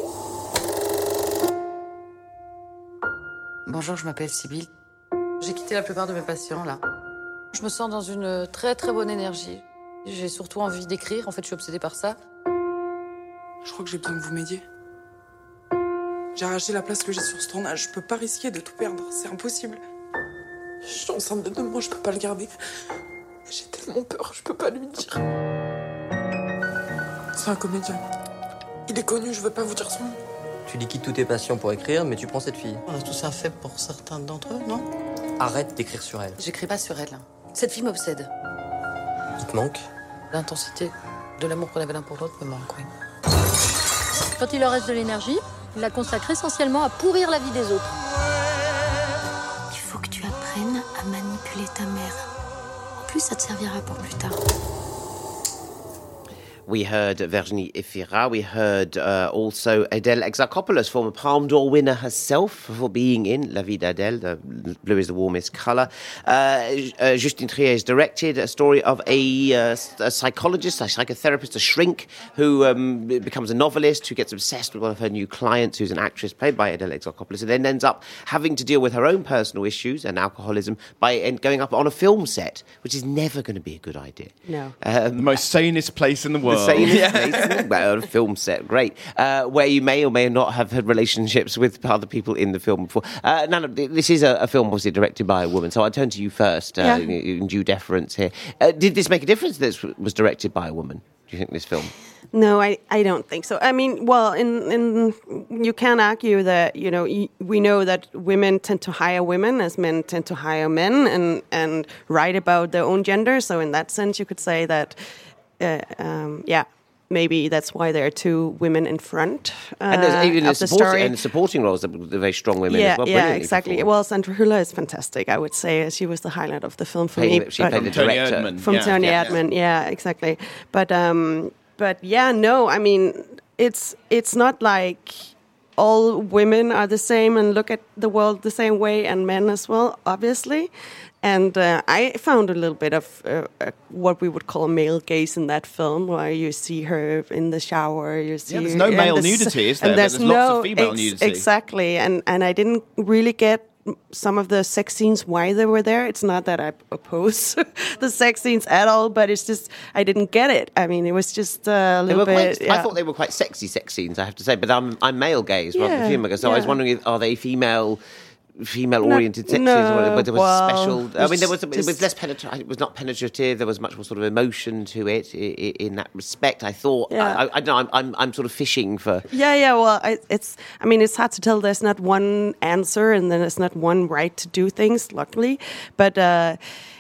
Bonjour, je m'appelle Sibylle. J'ai quitté la plupart de mes patients, là. Je me sens dans une très très bonne énergie. J'ai surtout envie d'écrire, en fait je suis obsédée par ça. Je crois que j'ai besoin que vous m'aidiez. J'ai arraché la place que j'ai sur ce tournage. Je peux pas risquer de tout perdre, c'est impossible. Je suis enceinte de deux mois, je peux pas le garder. J'ai tellement peur, je peux pas lui dire. C'est un comédien. Il est connu, je veux pas vous dire son nom. Tu liquides tous tes patients pour écrire, mais tu prends cette fille. On a tout ça fait pour certains d'entre eux, non? Arrête d'écrire sur elle. J'écris pas sur elle. Cette fille m'obsède. Il te manque? L'intensité de l'amour qu'on avait l'un pour l'autre me manque, oui. Quand il leur reste de l'énergie, il la consacre essentiellement à pourrir la vie des autres. Il faut que tu apprennes à manipuler ta mère. En plus, ça te servira pour plus tard. We heard Virginie Efira. We heard uh, also Adèle Exarchopoulos, former Palme d'Or winner herself for being in La Vie d'Adèle. The blue is the warmest colour. Uh, uh, Justine Triet has directed a story of a, uh, a psychologist, a psychotherapist, a shrink who um, becomes a novelist who gets obsessed with one of her new clients, who's an actress played by Adèle Exarchopoulos, and then ends up having to deal with her own personal issues and alcoholism by and going up on a film set, which is never going to be a good idea. No. Um, The most sanest place in the world. The sanest place, well, a film set, great. Uh, where you may or may not have had relationships with other people in the film before. Uh, Nana, this is a, a film obviously directed by a woman, so I'll turn to you first, uh, Yeah. in, in due deference here. Uh, did this make a difference that this was directed by a woman, do you think, this film? No, I, I don't think so. I mean, well, in, in you can argue that, you know, y- we know that women tend to hire women as men tend to hire men and, and write about their own gender. So in that sense, you could say that, uh, um, yeah, maybe that's why there are two women in front uh, And there's even of the the support, story. and the supporting roles, the, the very strong women yeah, as well. yeah, brilliantly exactly. performed. Well, Sandra Hüller is fantastic, I would say. She was the highlight of the film for Playing- me. she but- played the Tony director. Erdmann. From Yeah. Tony Yeah. Erdmann, yeah, exactly. But um, but yeah, no, I mean, it's it's not like all women are the same and look at the world the same way, and men as well, obviously. And uh, I found a little bit of uh, uh, what we would call male gaze in that film, where you see her in the shower. You see Yeah, there's no and male this- nudity, is there? and there's, There's lots no of female ex- nudity. Exactly, and and I didn't really get some of the sex scenes why they were there. It's not that I oppose the sex scenes at all, but it's just I didn't get it. I mean, it was just a They little were bit. quite, yeah. I thought they were quite sexy sex scenes, I have to say, but I'm, I'm male gaze rather Yeah, than female gaze, so I was yeah. wondering, if, are they female... female No, oriented sex no, scenes, or but there was well, special. I mean, there was just- it was just- less penetrative. It was not penetrative. There was much more sort of emotion to it in, in that respect. I thought. Yeah. I, I, I don't know. I'm, I'm I'm sort of fishing for. Yeah, yeah. Well, I, it's. I mean, it's hard to tell. There's not one answer, and then there's not one right to do things. Luckily, but uh,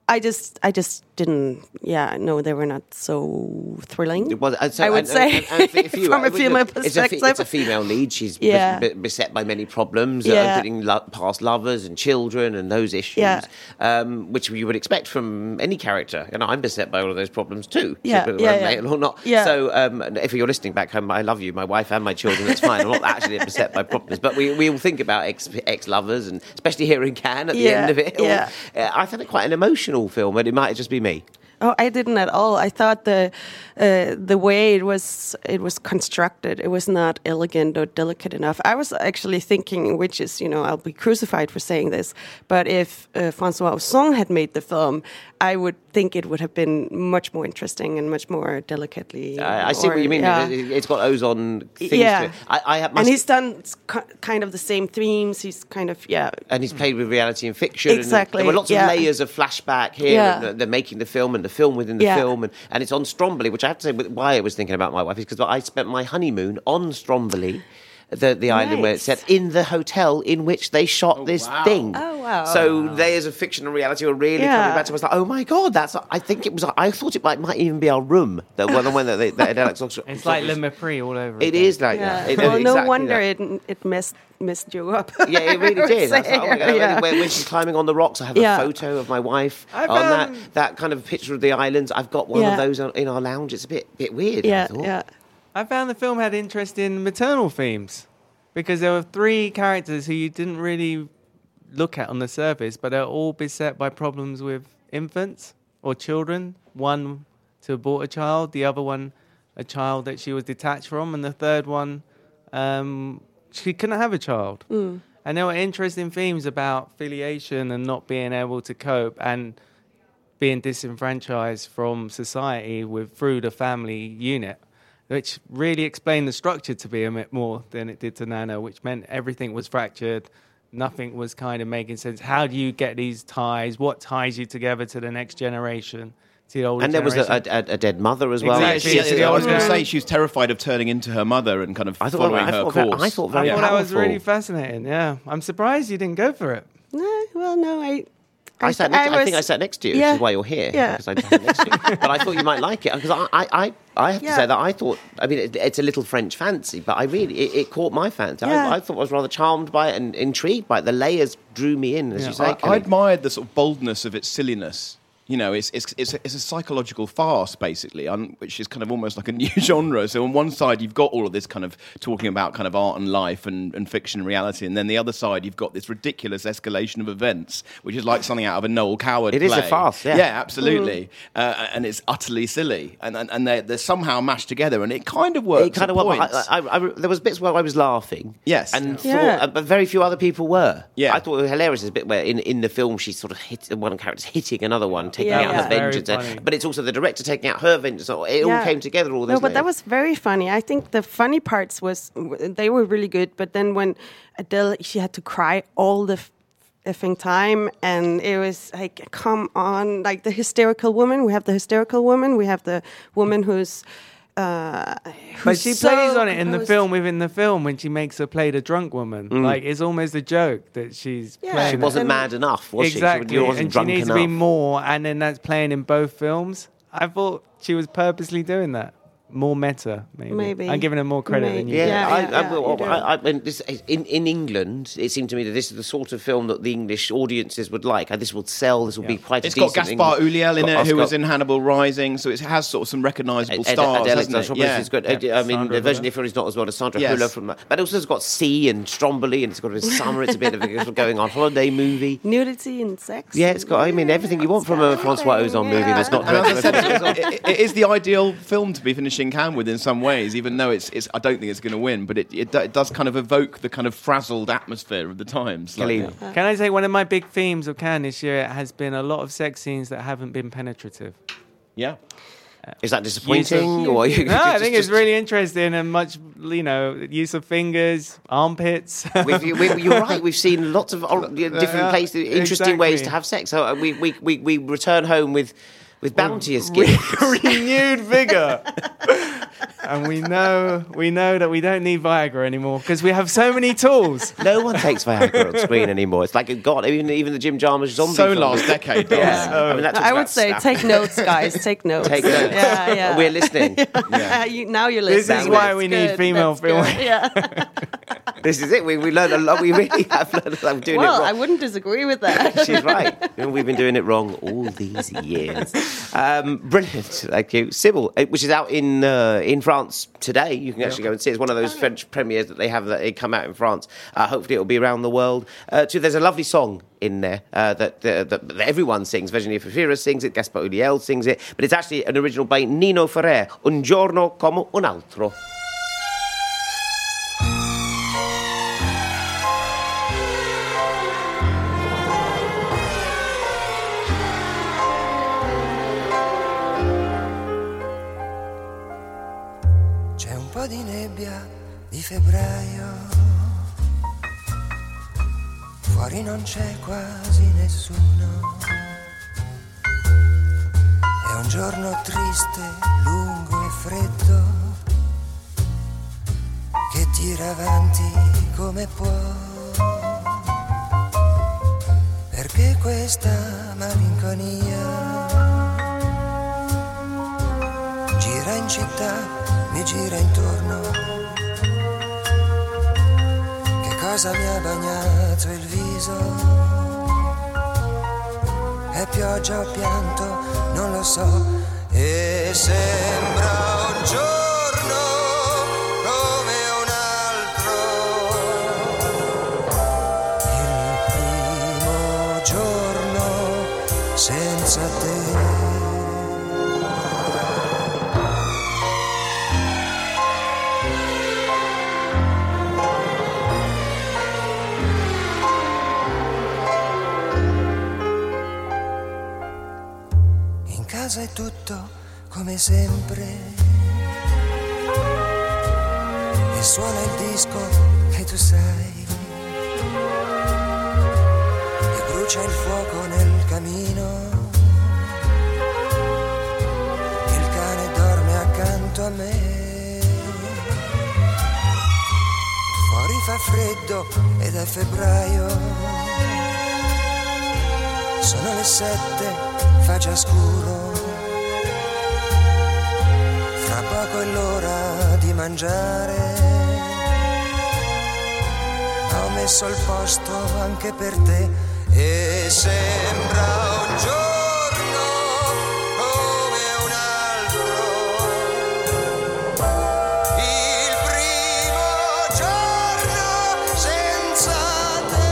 I just, I just didn't. Yeah, no, they were not so thrilling. It was, and so, I would and, say, and, and, and for you, from a it was- female it's a, perspective. fe- it's a female lead. She's Yeah. bes- beset by many problems, Yeah. uh, getting lo- past lovers and children and those issues, Yeah. um, which you would expect from any character. And I'm beset by all of those problems too. Yeah, so, yeah, male yeah. or not. Yeah. So um, if you're listening back home, I love you, my wife and my children. That's fine. I'm not actually beset by problems, but we we all think about ex ex lovers, and especially here in Cannes at the Yeah, end of it. yeah. Uh, I found it quite an emotional film, and it might just be me. Oh, I didn't at all. I thought the uh, the way it was it was constructed, it was not elegant or delicate enough. I was actually thinking, which is, you know, I'll be crucified for saying this, but if uh, François Ozon had made the film, I would think it would have been much more interesting and much more delicately. Uh, I see or- what you mean. yeah. It- It's got ozone things Yeah. to it. I, I have, And must- he's done s- ki- kind of the same themes. He's kind of, yeah. and he's played with reality and fiction. and Exactly, there were lots yeah. of layers of flashback here. Yeah. And uh, they're making the film and the film within the Yeah. film. And, and it's on Stromboli, which I have to say why I was thinking about my wife is because I spent my honeymoon on Stromboli, the, the island where it's set, in the hotel in which they shot this thing. Oh, wow. So layers of fiction and reality were really Yeah. coming back to me. I was like, oh my God, that's, I think it was, I thought it might, might even be our room. The one, the one that they, that Alex Oxford. It's like Le Mépris all over. It again. is like Yeah. that. It- well, no exactly wonder that. it it messed messed you up. Yeah, it really I would did. I was say. like, oh my God. Yeah. When, when she's climbing on the rocks, I have Yeah. a photo of my wife I've, on um, that, that kind of picture of the islands. I've got one Yeah. of those on, in our lounge. It's a bit bit weird. I Yeah, thought. yeah. I found the film had interest in maternal themes because there were three characters who you didn't really look at on the surface, but they're all beset by problems with infants or children. One to abort a child, the other one a child that she was detached from, and the third one um, she couldn't have a child. Mm. And there were interesting themes about filiation and not being able to cope and being disenfranchised from society with through the family unit, which really explained the structure to be a bit more than it did to Nana, which meant everything was fractured. Nothing was kind of making sense. How do you get these ties? What ties you together to the next generation? To the older And there was a, generation? a, a dead mother as well. Exactly. Yeah, she- Yeah. I was going to Yeah. say she was terrified of turning into her mother and kind of I thought- following I her thought that- course. I thought I very thought that was powerful. really fascinating. Yeah, I'm surprised you didn't go for it. No, well, no, I. I, sat next, I, was- think I sat next to you, Yeah. which is why you're here. Yeah. Because I sat next to you. But I thought you might like it. Because I, I, I, I have to Yeah. say that I thought, I mean, it, it's a little French fancy, but I really, it, it caught my fancy. Yeah. I, I thought I was rather charmed by it and intrigued by it. The layers drew me in, as Yeah, you say. I, I Kelly. admired the sort of boldness of its silliness. You know, it's it's it's a, it's a psychological farce, basically, un, which is kind of almost like a new genre. So on one side, you've got all of this kind of talking about kind of art and life and, and fiction and reality, and then the other side, you've got this ridiculous escalation of events, which is like something out of a Noel Coward It play. is a farce, yeah. Yeah, absolutely. Uh, and it's utterly silly. And and, and they're, they're somehow mashed together, and it kind of works It kind at of. I, points. I, I, I, there was bits where I was laughing. Yes. and Yeah. thought, uh, but very few other people were. Yeah. I thought it was hilarious. There's a bit where in, in the film she's sort of hit one character's hitting another one, taking Yeah, out yeah. her Very vengeance. funny. But it's also the director taking out her vengeance. So it all Yeah. came together. All No, those but that layers. was very funny. I think the funny parts was they were really good. But then when Adele, she had to cry all the f- effing time, and it was like, come on, like the hysterical woman. We have the hysterical woman. We have the woman who's. Uh, But who's she so plays on it in the composed. film within the film when she makes her play the drunk woman. Mm. Like, it's almost a joke that she's Yeah. playing She it. wasn't And- mad enough, was Exactly, she? She wasn't and she drunk needs enough. to be more, and then that's playing in both films. I thought she was purposely doing that. More meta, maybe. Maybe. I'm giving her more credit than you. Yeah, Yeah, I, yeah, I, yeah, well, you do. I, I mean, this, in in England, it seemed to me that this is the sort of film that the English audiences would like. And this will sell. This will be quite. It's a got decent Gaspar English- Ulliel in got it, who was Oscar- in Hannibal Rising, so it has sort of some recognisable Ed- stars, Adele hasn't it? Alexander is good. Yeah. I mean, Sandra Virginia Hüller. Fury is not as well as Sandra Yes. Hüller from that. But also it's got sea and Stromboli, and it's got a bit of summer. It's a bit of a going on holiday movie. Nudity and sex. Yeah, it's got. I mean, everything you want from a Francois Ozon movie that's not And as I directed by said, it, it is the ideal film to be finishing Cannes with in some ways, even though it's, it's I don't think it's going to win, but it, it, do- it does kind of evoke the kind of frazzled atmosphere of the times. Kelly. Like, Can I say one of my big themes of Cannes this year has been a lot of sex scenes that haven't been penetrative. yeah. Is that disappointing? Or you No, I just- think it's just- really interesting and much, you know, use of fingers, armpits. We've, we, you're right. We've seen lots of uh, different Yeah, places, interesting ways exactly. to have sex. So uh, we, we, we, we return home with with bounty as gift. renewed vigor. And we know we know that we don't need Viagra anymore because we have so many tools. No one takes Viagra on screen anymore. It's like a god. Even even the Jim Jarmusch zombie. So film. last decade. Yeah. So. I mean, that talks I about would say stuff. take notes, guys. Take notes. Take notes. Yeah, yeah. We're listening. Yeah. you, now you're This listening. is why That's we need good. female That's film. good. Yeah. This is it. We we learned a lot. We really have learned a lot. We're doing Well, it wrong. I wouldn't disagree with that. She's right. We've been doing it wrong all these years. Um, brilliant. Thank you. Sybil, uh, which is out in uh, in France today. You can actually go and see it. It's one of those French premieres that they have that they come out in France. Uh, hopefully it'll be around the world. Uh, too, there's a lovely song in there uh, that, uh, that, that everyone sings. Virginia Fifira sings it, Gaspar Ulliel sings it, but it's actually an original by Nino Ferrer, Un giorno come un altro. C'è un po' di nebbia di febbraio, fuori non c'è quasi nessuno. È un giorno triste, lungo e freddo, che tira avanti come può. Perché questa malinconia gira in città, mi gira intorno. Che cosa mi ha bagnato il viso? È pioggia o pianto, non lo so. E sembra un giorno come un altro. Il primo giorno senza te. Casa è tutto come sempre e suona il disco che tu sai e brucia il fuoco nel camino, il cane dorme accanto a me, fuori fa freddo ed è febbraio, sono le sette, fa già scuro. Fra poco è l'ora di mangiare. Ho messo il posto anche per te e sembra un giorno come un altro. Il primo giorno senza te.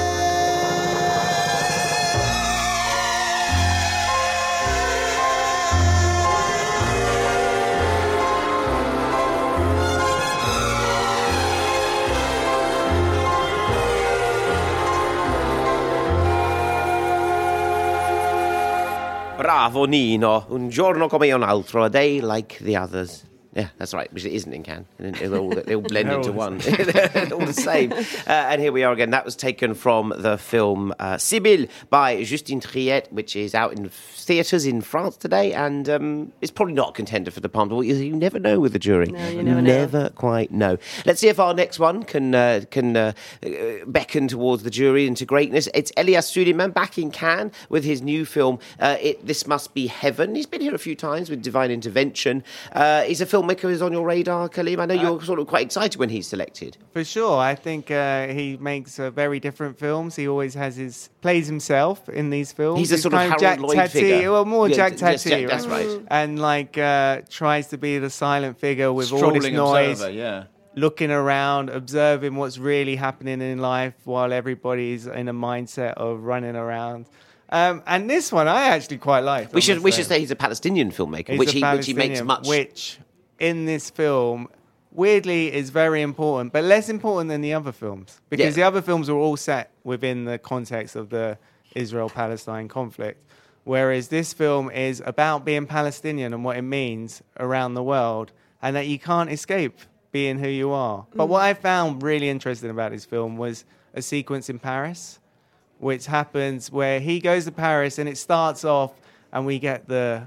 Bravo Nino, un giorno come un altro, a day like the others. Yeah, that's right, which it isn't in Cannes. They all, they all blend into one. They're all the same. Uh, and here we are again. That was taken from the film uh, Sibylle by Justine Triet, which is out in theatres in France today, and um, it's probably not a contender for the Palme d'Or. You, you never know with the jury. No, you never know. Never quite know. Let's see if our next one can uh, can uh, beckon towards the jury into greatness. It's Elias Suleiman back in Cannes with his new film, uh, it, This Must Be Heaven. He's been here a few times with Divine Intervention. Uh, he's a filmmaker who's on your radar, Kaleem. I know you're sort of quite excited when he's selected. For sure. I think uh, he makes uh, very different films. He always has his plays himself in these films. He's a sort of kind Harold Jack Lloyd Tati, figure. Well, more Yeah, Jack yes, Tati. Jack- that's right. And like uh, tries to be the silent figure with all this Strolling noise. observer, yeah. Looking around, observing what's really happening in life while everybody's in a mindset of running around. Um, and this one I actually quite like. We should we should say he's a Palestinian filmmaker, He's which a he which he makes Palestinian, much. Which in this film, weirdly, is very important, but less important than the other films because Yeah. the other films are all set within the context of the Israel-Palestine conflict, whereas this film is about being Palestinian and what it means around the world, and that you can't escape being who you are. But what I found really interesting about this film was a sequence in Paris, which happens where he goes to Paris and it starts off and we get the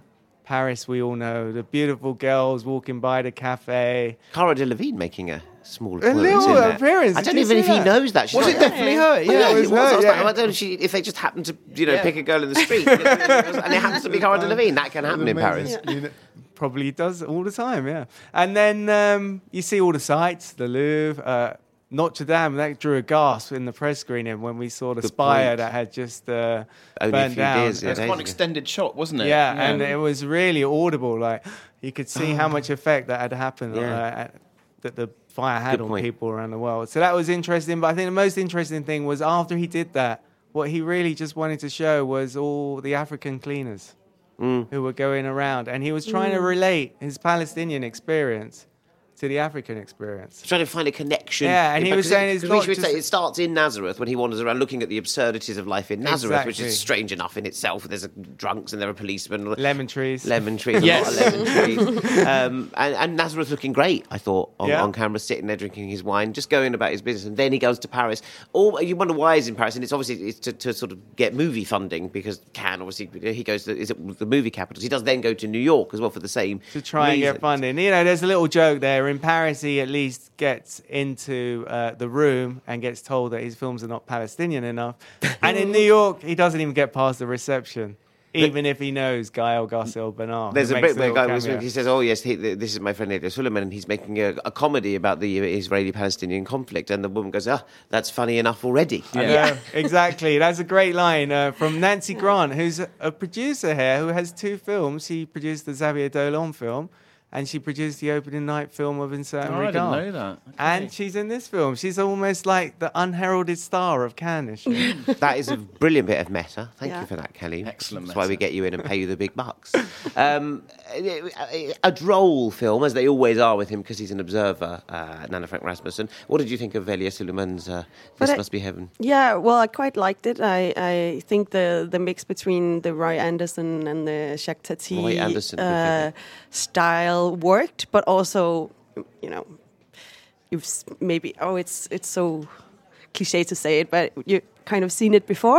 Paris, we all know the beautiful girls walking by the cafe. Cara Delevingne making a small A appearance. little in there. appearance. I don't Did you even know if see he that? knows that. She's Was not- it definitely her? Yeah, Well, it was was. I her, was yeah. like, I don't know if, she, if they just happen to, you know, Yeah. pick a girl in the street and it happens to be Cara Delevingne. That can happen in Paris. Probably does all the time, yeah. And then um, you see all the sights, the Louvre, uh, Notre Dame. That drew a gasp in the press screening when we saw the Good spire point. that had just uh, Only a burned few down. days, yeah, It's days quite an ago. extended shot, wasn't it? Yeah, and it was really audible. Like you could see how much effect that had happened. Yeah. Uh, at- that the fire had Good on point. people around the world. So that was interesting. But I think the most interesting thing was after he did that, what he really just wanted to show was all the African cleaners Mm. who were going around, and he was trying to relate his Palestinian experience to the African experience. Trying to find a connection. Yeah, and he was Because saying it, it's because we not should just- say it starts in Nazareth when he wanders around looking at the absurdities of life in Nazareth, which Exactly. is strange enough in itself. There's a drunks and there are policemen. Lemon trees. Lemon trees, a Yes. lot of lemon trees. Um, and, and Nazareth looking great, I thought, on, Yeah. on camera, sitting there drinking his wine, just going about his business. And then he goes to Paris. Or you wonder why he's in Paris, and it's obviously it's to, to sort of get movie funding because Cannes, obviously, he goes to is it the movie capitals. He does then go to New York as well for the same To try and reason. get funding. You know, there's a little joke there. In Paris, he at least gets into uh, the room and gets told that his films are not Palestinian enough. And in New York, he doesn't even get past the reception, even if he knows Gael Garcelle Bernard. There's who a makes bit where little guy was, cameo. he says, "Oh yes, he, this is my friend Elia Suleiman, and he's making a, a comedy about the Israeli-Palestinian conflict." And the woman goes, "Ah, that's funny enough already." Yeah, exactly. That's a great line uh, from Nancy Grant, who's a, a producer here who has two films. She produced the Xavier Dolan film, and she produced the opening night film of In Certain Oh, I Regard. didn't know that. And she's in this film. She's almost like the unheralded star of Cannes. Is she? That is a brilliant bit of meta. Thank Yeah. you for that, Kelly. Excellent That's why meta. we get you in and pay you the big bucks. um, a, a droll film, as they always are with him, because he's an observer, uh, Nana Frank Rasmussen. What did you think of Elia Suleiman's uh, But This I- Must Be Heaven? Yeah, well, I quite liked it. I, I think the, the mix between the Roy Anderson and the Jacques Tati Roy Anderson, good uh, style worked, but also, you know, you've s- maybe oh, it's it's so cliche to say it, but you kind of seen it before.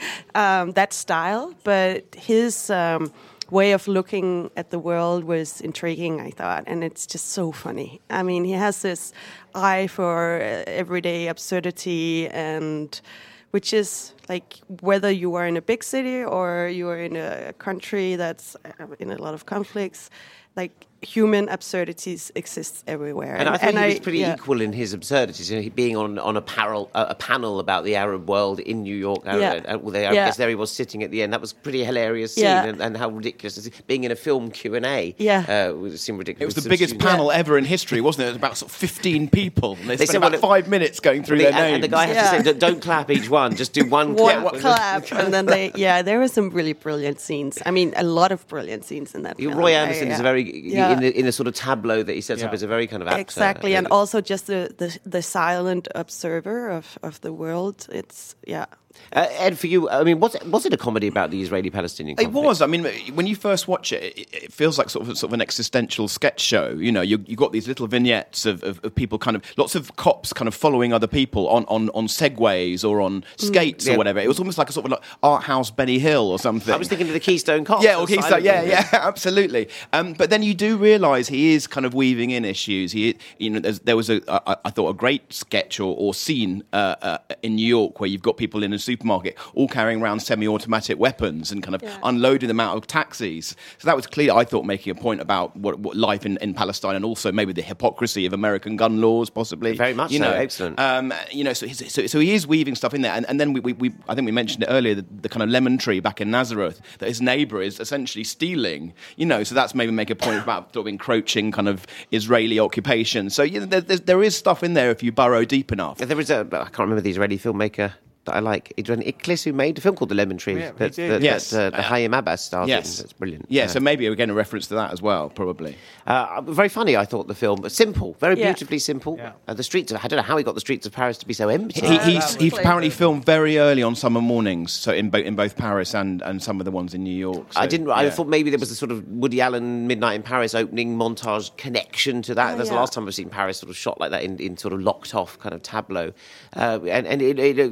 um, that style, but his um, way of looking at the world was intriguing, I thought, and it's just so funny. I mean, he has this eye for uh, everyday absurdity, and which is like whether you are in a big city or you are in a country that's uh, in a lot of conflicts, like human absurdities exist everywhere. And I think he was pretty yeah. equal in his absurdities. You know, he being on on a, parallel, uh, a panel about the Arab world in New York. Uh, Yeah. uh, well, the Arab Yeah. guest there he was sitting at the end. That was a pretty hilarious scene, Yeah. and, and how ridiculous it is. Being in a film Q and A. Yeah. uh, it seemed ridiculous. It was the Some biggest students- panel ever in history, wasn't it? It was about sort of fifteen people. And they, They spent said, about well, five minutes going through And the, their and, names. and the guy has Yeah. to say, "Don't- "Don't clap each one. Just do one One clap." clap, and then they, yeah, there were some really brilliant scenes. I mean, a lot of brilliant scenes in that film. Roy I- Anderson is yeah. a very Yeah. in, the, in a sort of tableau that he sets up Yeah. as a very kind of actor. Exactly, and Uh, also just the, the the silent observer of, of the world. It's yeah. uh, Ed, for you, I mean, was it, was it a comedy about the Israeli-Palestinian It conflict? was. I mean, when you first watch it, it, it feels like sort of sort of an existential sketch show. You know, you you got these little vignettes of, of, of people kind of lots of cops kind of following other people on on, on segways or on skates Yeah. or whatever. It was almost like a sort of like art house Benny Hill or something. I was thinking of the Keystone Cops. Yeah, or the Keystone. silent Yeah, one. yeah, absolutely. Um, but then you do realise he is kind of weaving in issues. He, you know, there's, there was a, I, I thought, a great sketch or, or scene uh, uh, in New York where you've got people in a supermarket all carrying around semi-automatic weapons and kind of Yeah. unloading them out of taxis. So that was clear, I thought, making a point about what, what life in, in Palestine and also maybe the hypocrisy of American gun laws, possibly. Very much you so, know. excellent. Um, you know, so, he's, so so he is weaving stuff in there, and, and then we, we, we I think we mentioned it earlier, the, the kind of lemon tree back in Nazareth that his neighbour is essentially stealing. You know, so that's maybe make a point about sort of encroaching kind of Israeli occupation. So you know, there, there, there is stuff in there if you burrow deep enough. There was a, I can't remember the Israeli filmmaker that I like, Adrian Iklis, who made a film called The Lemon Tree. Yeah, he that, did. that, Yes. that, uh, the Hayim Abbas stars Yes. in. That's brilliant. Yeah, Uh, so maybe again a reference to that as well, probably. Uh, very funny, I thought, the film, but simple, very Yeah. beautifully simple. Yeah. Uh, the streets of, I don't know how he got the streets of Paris to be so empty. He, that he's, was he clever. apparently filmed very early on summer mornings, so in, bo- in both Paris and, and some of the ones in New York. So, I didn't. I yeah. thought maybe there was a sort of Woody Allen Midnight in Paris opening montage connection to that. Oh, That's the yeah. last time I've seen Paris sort of shot like that in, in sort of locked off kind of tableau, uh, and, and it, it looked great.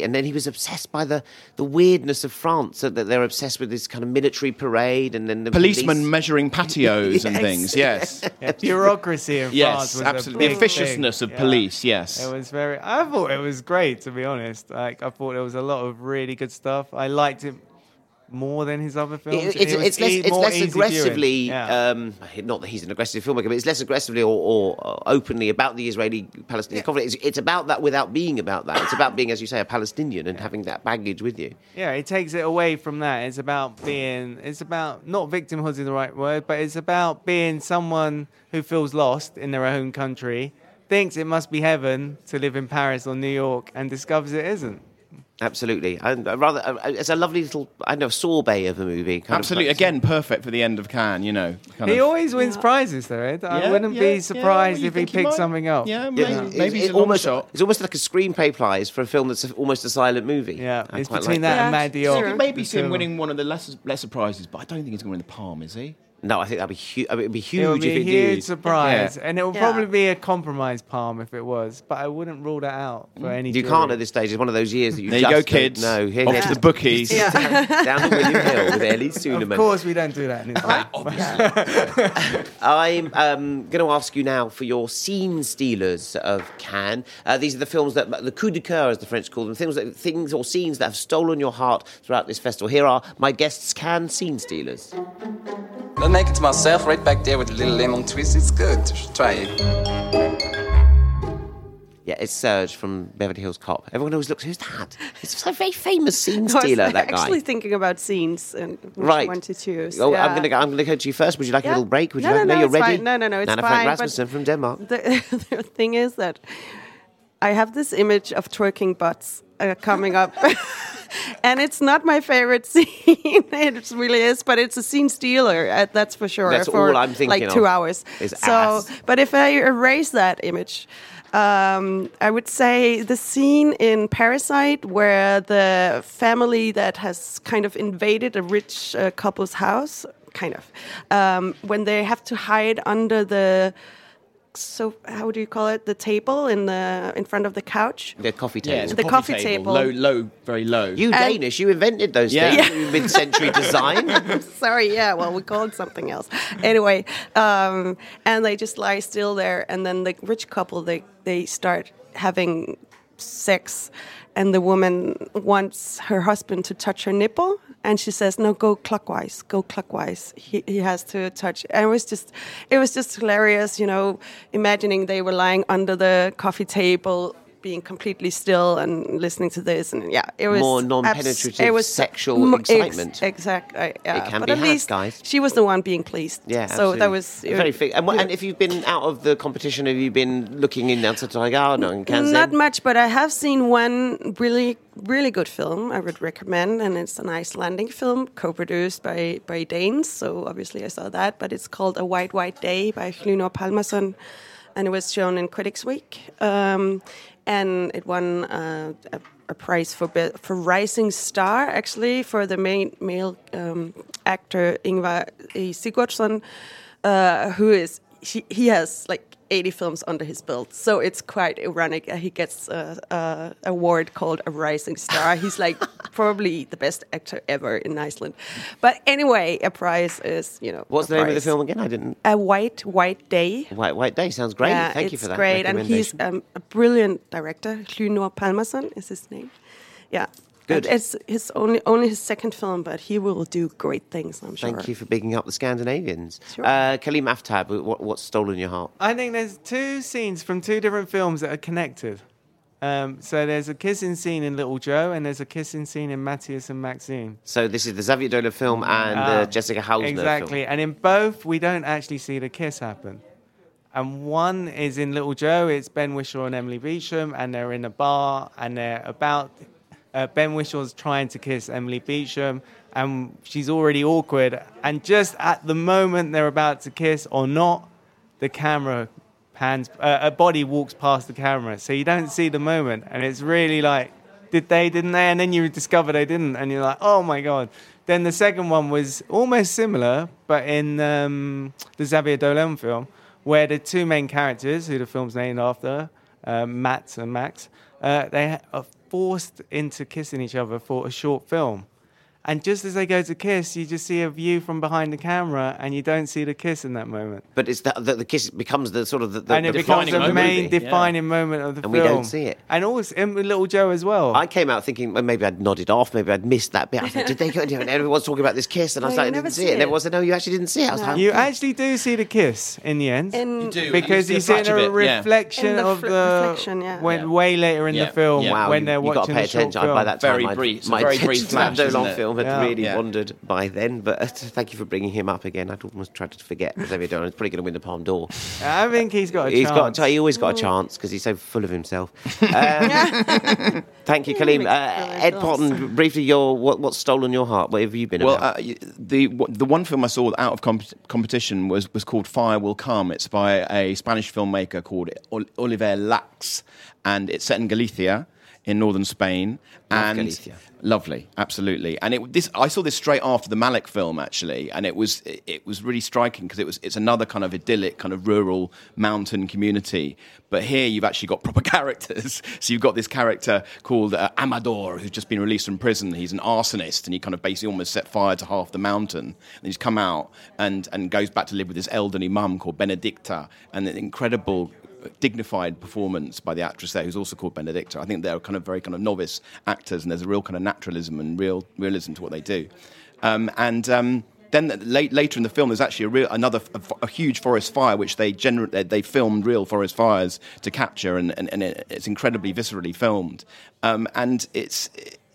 great. And then he was obsessed by the, the weirdness of France, so that they're obsessed with this kind of military parade and then the policemen police. measuring patios Yes. and things. Yes, Yeah, bureaucracy in yes, France was absolutely. a The big officiousness thing. of Yeah. police. Yes, It was very. I thought it was great, to be honest. Like I thought there was a lot of really good stuff. I liked it more than his other films. It- it's, It was it's less, e- it's more less easy aggressively, viewing. Yeah. um, not that he's an aggressive filmmaker, but it's less aggressively or, or openly about the Israeli-Palestinian conflict. It's, it's about that without being about that. It's about being, as you say, a Palestinian and having that baggage with you. Yeah, it takes it away from that. It's about being, it's about, not victimhood is the right word, but it's about being someone who feels lost in their own country, thinks it must be heaven to live in Paris or New York, and discovers it isn't. Absolutely. And uh, rather, uh, it's a lovely little, I don't know, sorbet of a movie. Kind absolutely. Of, Again, perfect for the end of Cannes. You know, kind He of. always wins prizes, though, Ed. I Yeah, wouldn't yeah, be yeah, surprised you if he think he picked might? something up. Yeah, Yeah, maybe, it's, maybe it's it's a long almost, shot. it's almost like a screenplay prize for a film that's a, almost a silent movie. Yeah, I it's quite between like that and Yeah, Mad Diop. sure. You maybe the see him two. winning one of the lesser, lesser prizes, but I don't think he's going to win the Palm, is he? No, I think that'd be huge. I mean, it'd be huge It would be if a it huge did. surprise, Yeah. and it would Yeah. probably be a compromise palm if it was. But I wouldn't rule that out for any. You jury. can't at this stage. It's one of those years that you There you just go, don't kids. know. Here, Off here- to the bookies. down, down the William Hill with Ellie Suleiman. Of course, we don't do that in Islam. I'm um, going to ask you now for your scene stealers of Cannes. Uh, these are the films that, the coup de cœur, as the French call them, things, that, things or scenes that have stolen your heart throughout this festival. Here are my guests' Cannes scene stealers. I'll make it myself right back there with a little lemon twist. It's good. You should try it. Yeah, it's Serge from Beverly Hills Cop. Everyone always looks, who's that? He's a very famous scene I was stealer, that guy. actually thinking about scenes and which Right. one to choose. Oh, yeah. I'm going to go. I'm going to go to you first. Would you like a Yeah. little break? Would you No, like? no, no, you're it's ready. fine. No, no, no, it's Nana fine, Frank but- Rasmussen from Denmark. The, the thing is that I have this image of twerking butts uh, coming up. And it's not my favorite scene. It really is, but it's a scene stealer. Uh, that's for sure. That's for all I'm thinking like two of, hours. is so, ass. but if I erase that image, um, I would say the scene in Parasite where the family that has kind of invaded a rich uh, couple's house, kind of, um, when they have to hide under the. So how do you call it? The table in the in front of the couch. The coffee Yeah, table. it's a The coffee, coffee table. table. Low, low, very low. You And- Danish, you invented those Yeah. things. Yeah. You mid-century design. Sorry, yeah, well, we call it something else. Anyway, um, and they just lie still there, and then the rich couple, they, they start having sex, and the woman wants her husband to touch her nipple, and she says, no, go clockwise, go clockwise. He, he has to touch. And it was just, it was just hilarious, you know, imagining they were lying under the coffee table, being completely still and listening to this, and yeah, it was More abs- non-penetrative it was sexual m- excitement. Ex- exactly. Yeah. It can but be at had, least guys. she was the one being pleased. Yeah, so absolutely. that was very fig- and, what, and if you've been out of the competition, have you been looking in Alta Tigarno and Cannes? Not much, but I have seen one really, really good film I would recommend, and it's an Icelandic film co-produced by, by Danes, so obviously I saw that, but it's called A White, White Day by Hlynur Pálmason, and it was shown in Critics Week, um, and it won uh, a, a prize for be- for Rising Star, actually, for the main male um, actor Ingvar E. Sigurdsson, uh, who is, he, he has like eighty films under his belt, so it's quite ironic. Uh, he gets a, a award called a Rising Star. He's like probably the best actor ever in Iceland. But anyway, a prize is, you know. What's a the name of the prize. film again? I didn't. A White, White Day. White White Day sounds great. Yeah, Thank it's you for that. great, and he's recommendation. um, a brilliant director. Hlynur Pálmason is his name. Yeah. Good. And it's his only only his second film, but he will do great things, I'm sure. Thank you for bigging up the Scandinavians. Sure. Uh, Kalim Aftab, what, what's stolen your heart? I think there's two scenes from two different films that are connected. Um, so there's a kissing scene in Little Joe, and there's a kissing scene in Matthias and Maxine. So this is the Xavier Dolan film and Ah, the Jessica Hausner exactly. film. And in both, we don't actually see the kiss happen. And one is in Little Joe, it's Ben Whishaw and Emily Beecham, and they're in a bar, and they're about... Uh, Ben Wishaw's trying to kiss Emily Beecham, and she's already awkward. And just at the moment they're about to kiss or not, the camera pans, uh, a body walks past the camera, so you don't see the moment. And it's really like, did they, didn't they? And then you discover they didn't, and you're like, oh my God. Then the second one was almost similar, but in um, the Xavier Dolan film, where the two main characters, who the film's named after, uh, Matt and Max, uh, they ha- uh, forced into kissing each other for a short film. And just as they go to kiss, you just see a view from behind the camera, and you don't see the kiss in that moment. But it's the, the, the kiss becomes the sort of the, the and it the becomes the defining main movie. defining yeah. moment of the and film. And we don't see it. And also, and with Little Joe as well. I came out thinking, well, maybe I'd nodded off, maybe I'd missed that bit. I thought, did they go? And everyone's talking about this kiss, and I was no, like, I didn't see it. it. And everyone said, no, you actually didn't see it. I was no. like, you actually do see the kiss in the end. In, you do. Because you you see a bit, reflection yeah. of the, the... reflection, yeah. When, yeah. Way later in yeah. the film, yeah. wow, when they're you, watching you got to pay the short attention. film. By that time, very my, brief, my very attention brief to that flash, long isn't it? film had Yeah. really Yeah. wandered by then. But uh, thank you for bringing him up again. I'd almost tried to forget. Xavier Dolan is probably going to win the Palme d'Or. I think he's got a He's chance. got. He always got a chance because he's so full of himself. Um, thank you, Kaleem. Uh, Ed Potton, briefly, your what, what's stolen your heart? What have you been well, about? uh, the the one film I saw out of comp- competition was, was called Fire Will Come. It's by a Spanish filmmaker called Oliver Lax, and it's set in Galicia, in northern Spain. Love and Galicia. Lovely, absolutely. And it, this I saw this straight after the Malick film, actually, and it was it, it was really striking because it was it's another kind of idyllic, kind of rural mountain community. But here you've actually got proper characters. So you've got this character called uh, Amador, who's just been released from prison. He's an arsonist, and he kind of basically almost set fire to half the mountain. And he's come out and, and goes back to live with his elderly mum called Benedicta, and an incredible dignified performance by the actress there, who's also called Benedicta. I think they're kind of very kind of novice actors, and there's a real kind of naturalism and real realism to what they do. Um, and um, then late, later in the film, there's actually a real another a, a huge forest fire, which they gener- they, they filmed real forest fires to capture, and, and, and it, it's incredibly viscerally filmed. Um, and it's,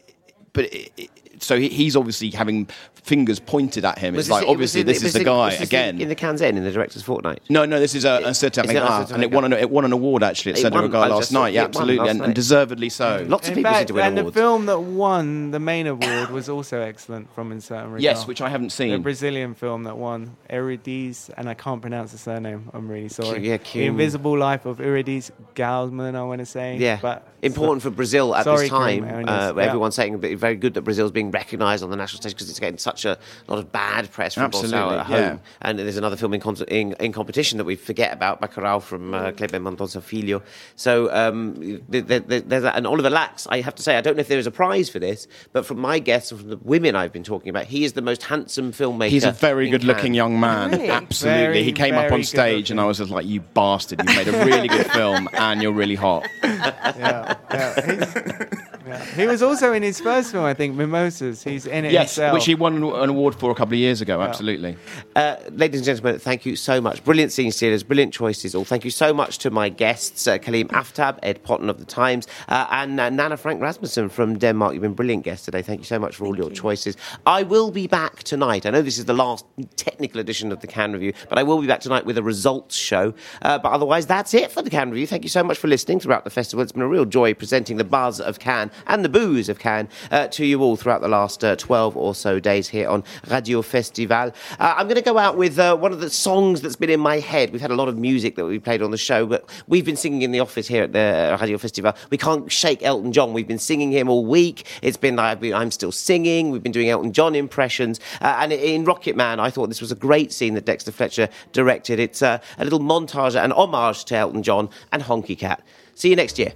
but it, it, so he, he's obviously having fingers pointed at him. Was It's like, it- obviously, was it- this is was the it- guy was this again. in the Cannes in the director's fortnight. No, no, this is a, a certain Is it un regard, and it won an it won an award actually at It Certain won- Regard I last just saw- night. Yeah, it won absolutely, last and, night. and deservedly so. Lots of In people fact, seem to win and awards. the film that won the main award was also excellent from In Certain Regard. Yes, which I haven't seen. The Brazilian film that won, Eurydice, and I can't pronounce the surname. I'm really sorry. yeah, The Q- Invisible Life of Eurydice Gallman, I want to say. Yeah, but important for Brazil at Sorry, this time. Karim, Uh, yeah. Everyone's saying that it's very good that Brazil's being recognised on the national stage because it's getting such a lot of bad press from Absolutely, Bolsonaro at yeah. home. And there's another film in, con- in, in competition that we forget about, Bacurau from uh, Kleber Mendonça Filho. So um, th- th- th- there's that. And Oliver Lax, I have to say, I don't know if there is a prize for this, but from my guess and from the women I've been talking about, he is the most handsome filmmaker. He's a very in good-looking Cannes. young man. Really? Absolutely, Very, he came up very on stage, and I was just like, "You bastard! You made a really good film, and you're really hot." yeah, yeah, he's- yeah. He was also in his first film, I think, Mimosas. He's in it Yes, himself. which he won an award for a couple of years ago. Absolutely. Uh, ladies and gentlemen, thank you so much. Brilliant scene stealers, brilliant choices all. Thank you so much to my guests, uh, Kaleem Aftab, Ed Potton of The Times, uh, and uh, Nana Frank Rasmussen from Denmark. You've been brilliant guests today. Thank you so much for all your choices. I will be back tonight. I know this is the last technical edition of the Cannes Review, but I will be back tonight with a results show. Uh, but otherwise, that's it for the Cannes Review. Thank you so much for listening throughout the festival. It's been a real joy presenting the buzz of Cannes and the booze of Cannes uh, to you all throughout the last uh, twelve or so days here on Radio Festival. Uh, I'm going to go out with uh, one of the songs that's been in my head. We've had a lot of music that we've played on the show, but we've been singing in the office here at the Radio Festival. We can't shake Elton John. We've been singing him all week. It's been, I've been I'm still singing. We've been doing Elton John impressions. Uh, and in Rocket Man, I thought this was a great scene that Dexter Fletcher directed. It's uh, a little montage, an homage to Elton John and Honky Cat. See you next year.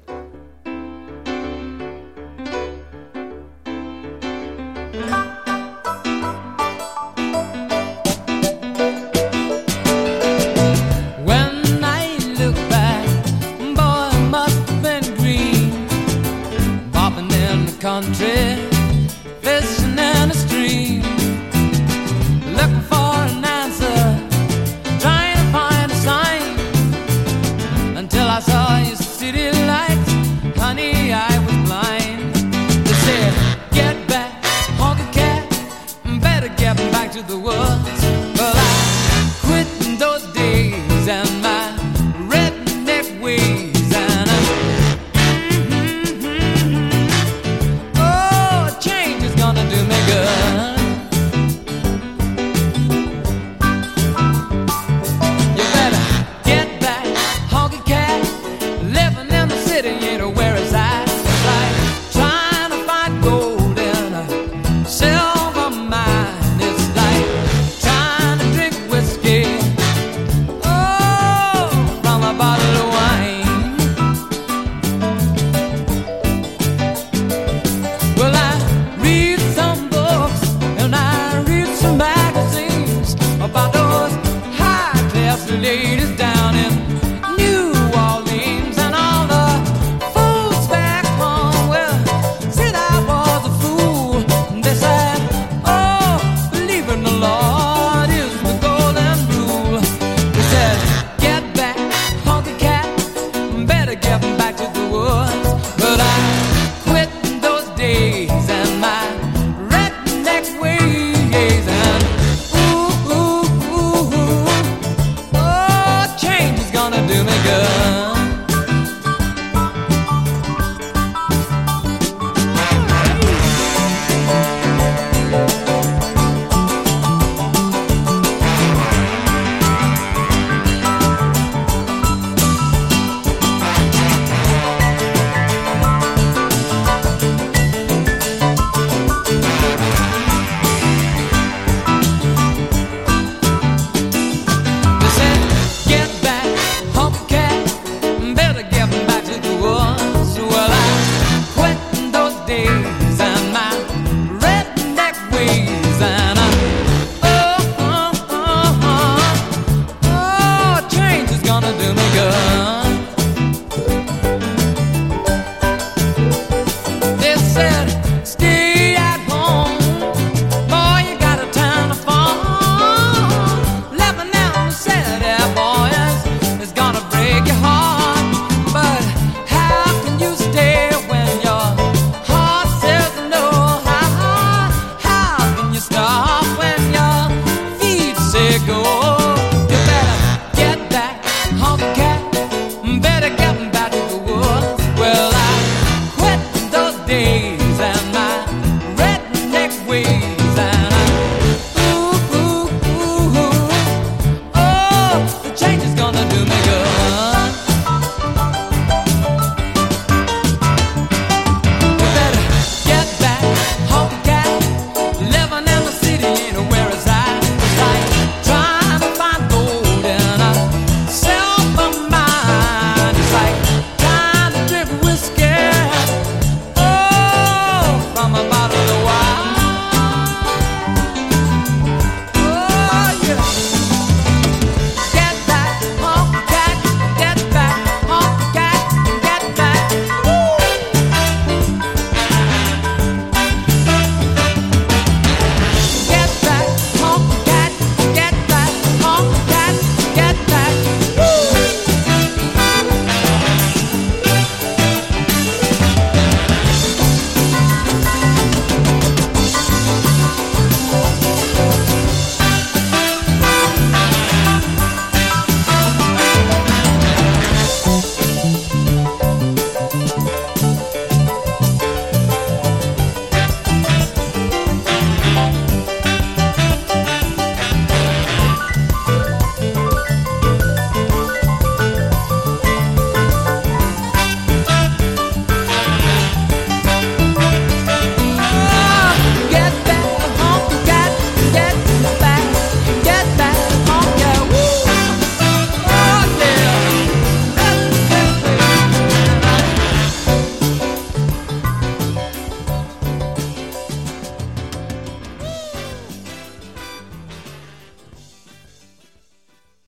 When I look back, boy, it must have been green. Bobbing in the country, fishing in a stream, looking for an answer, trying to find a sign, until I saw your city lights about those high class ladies down.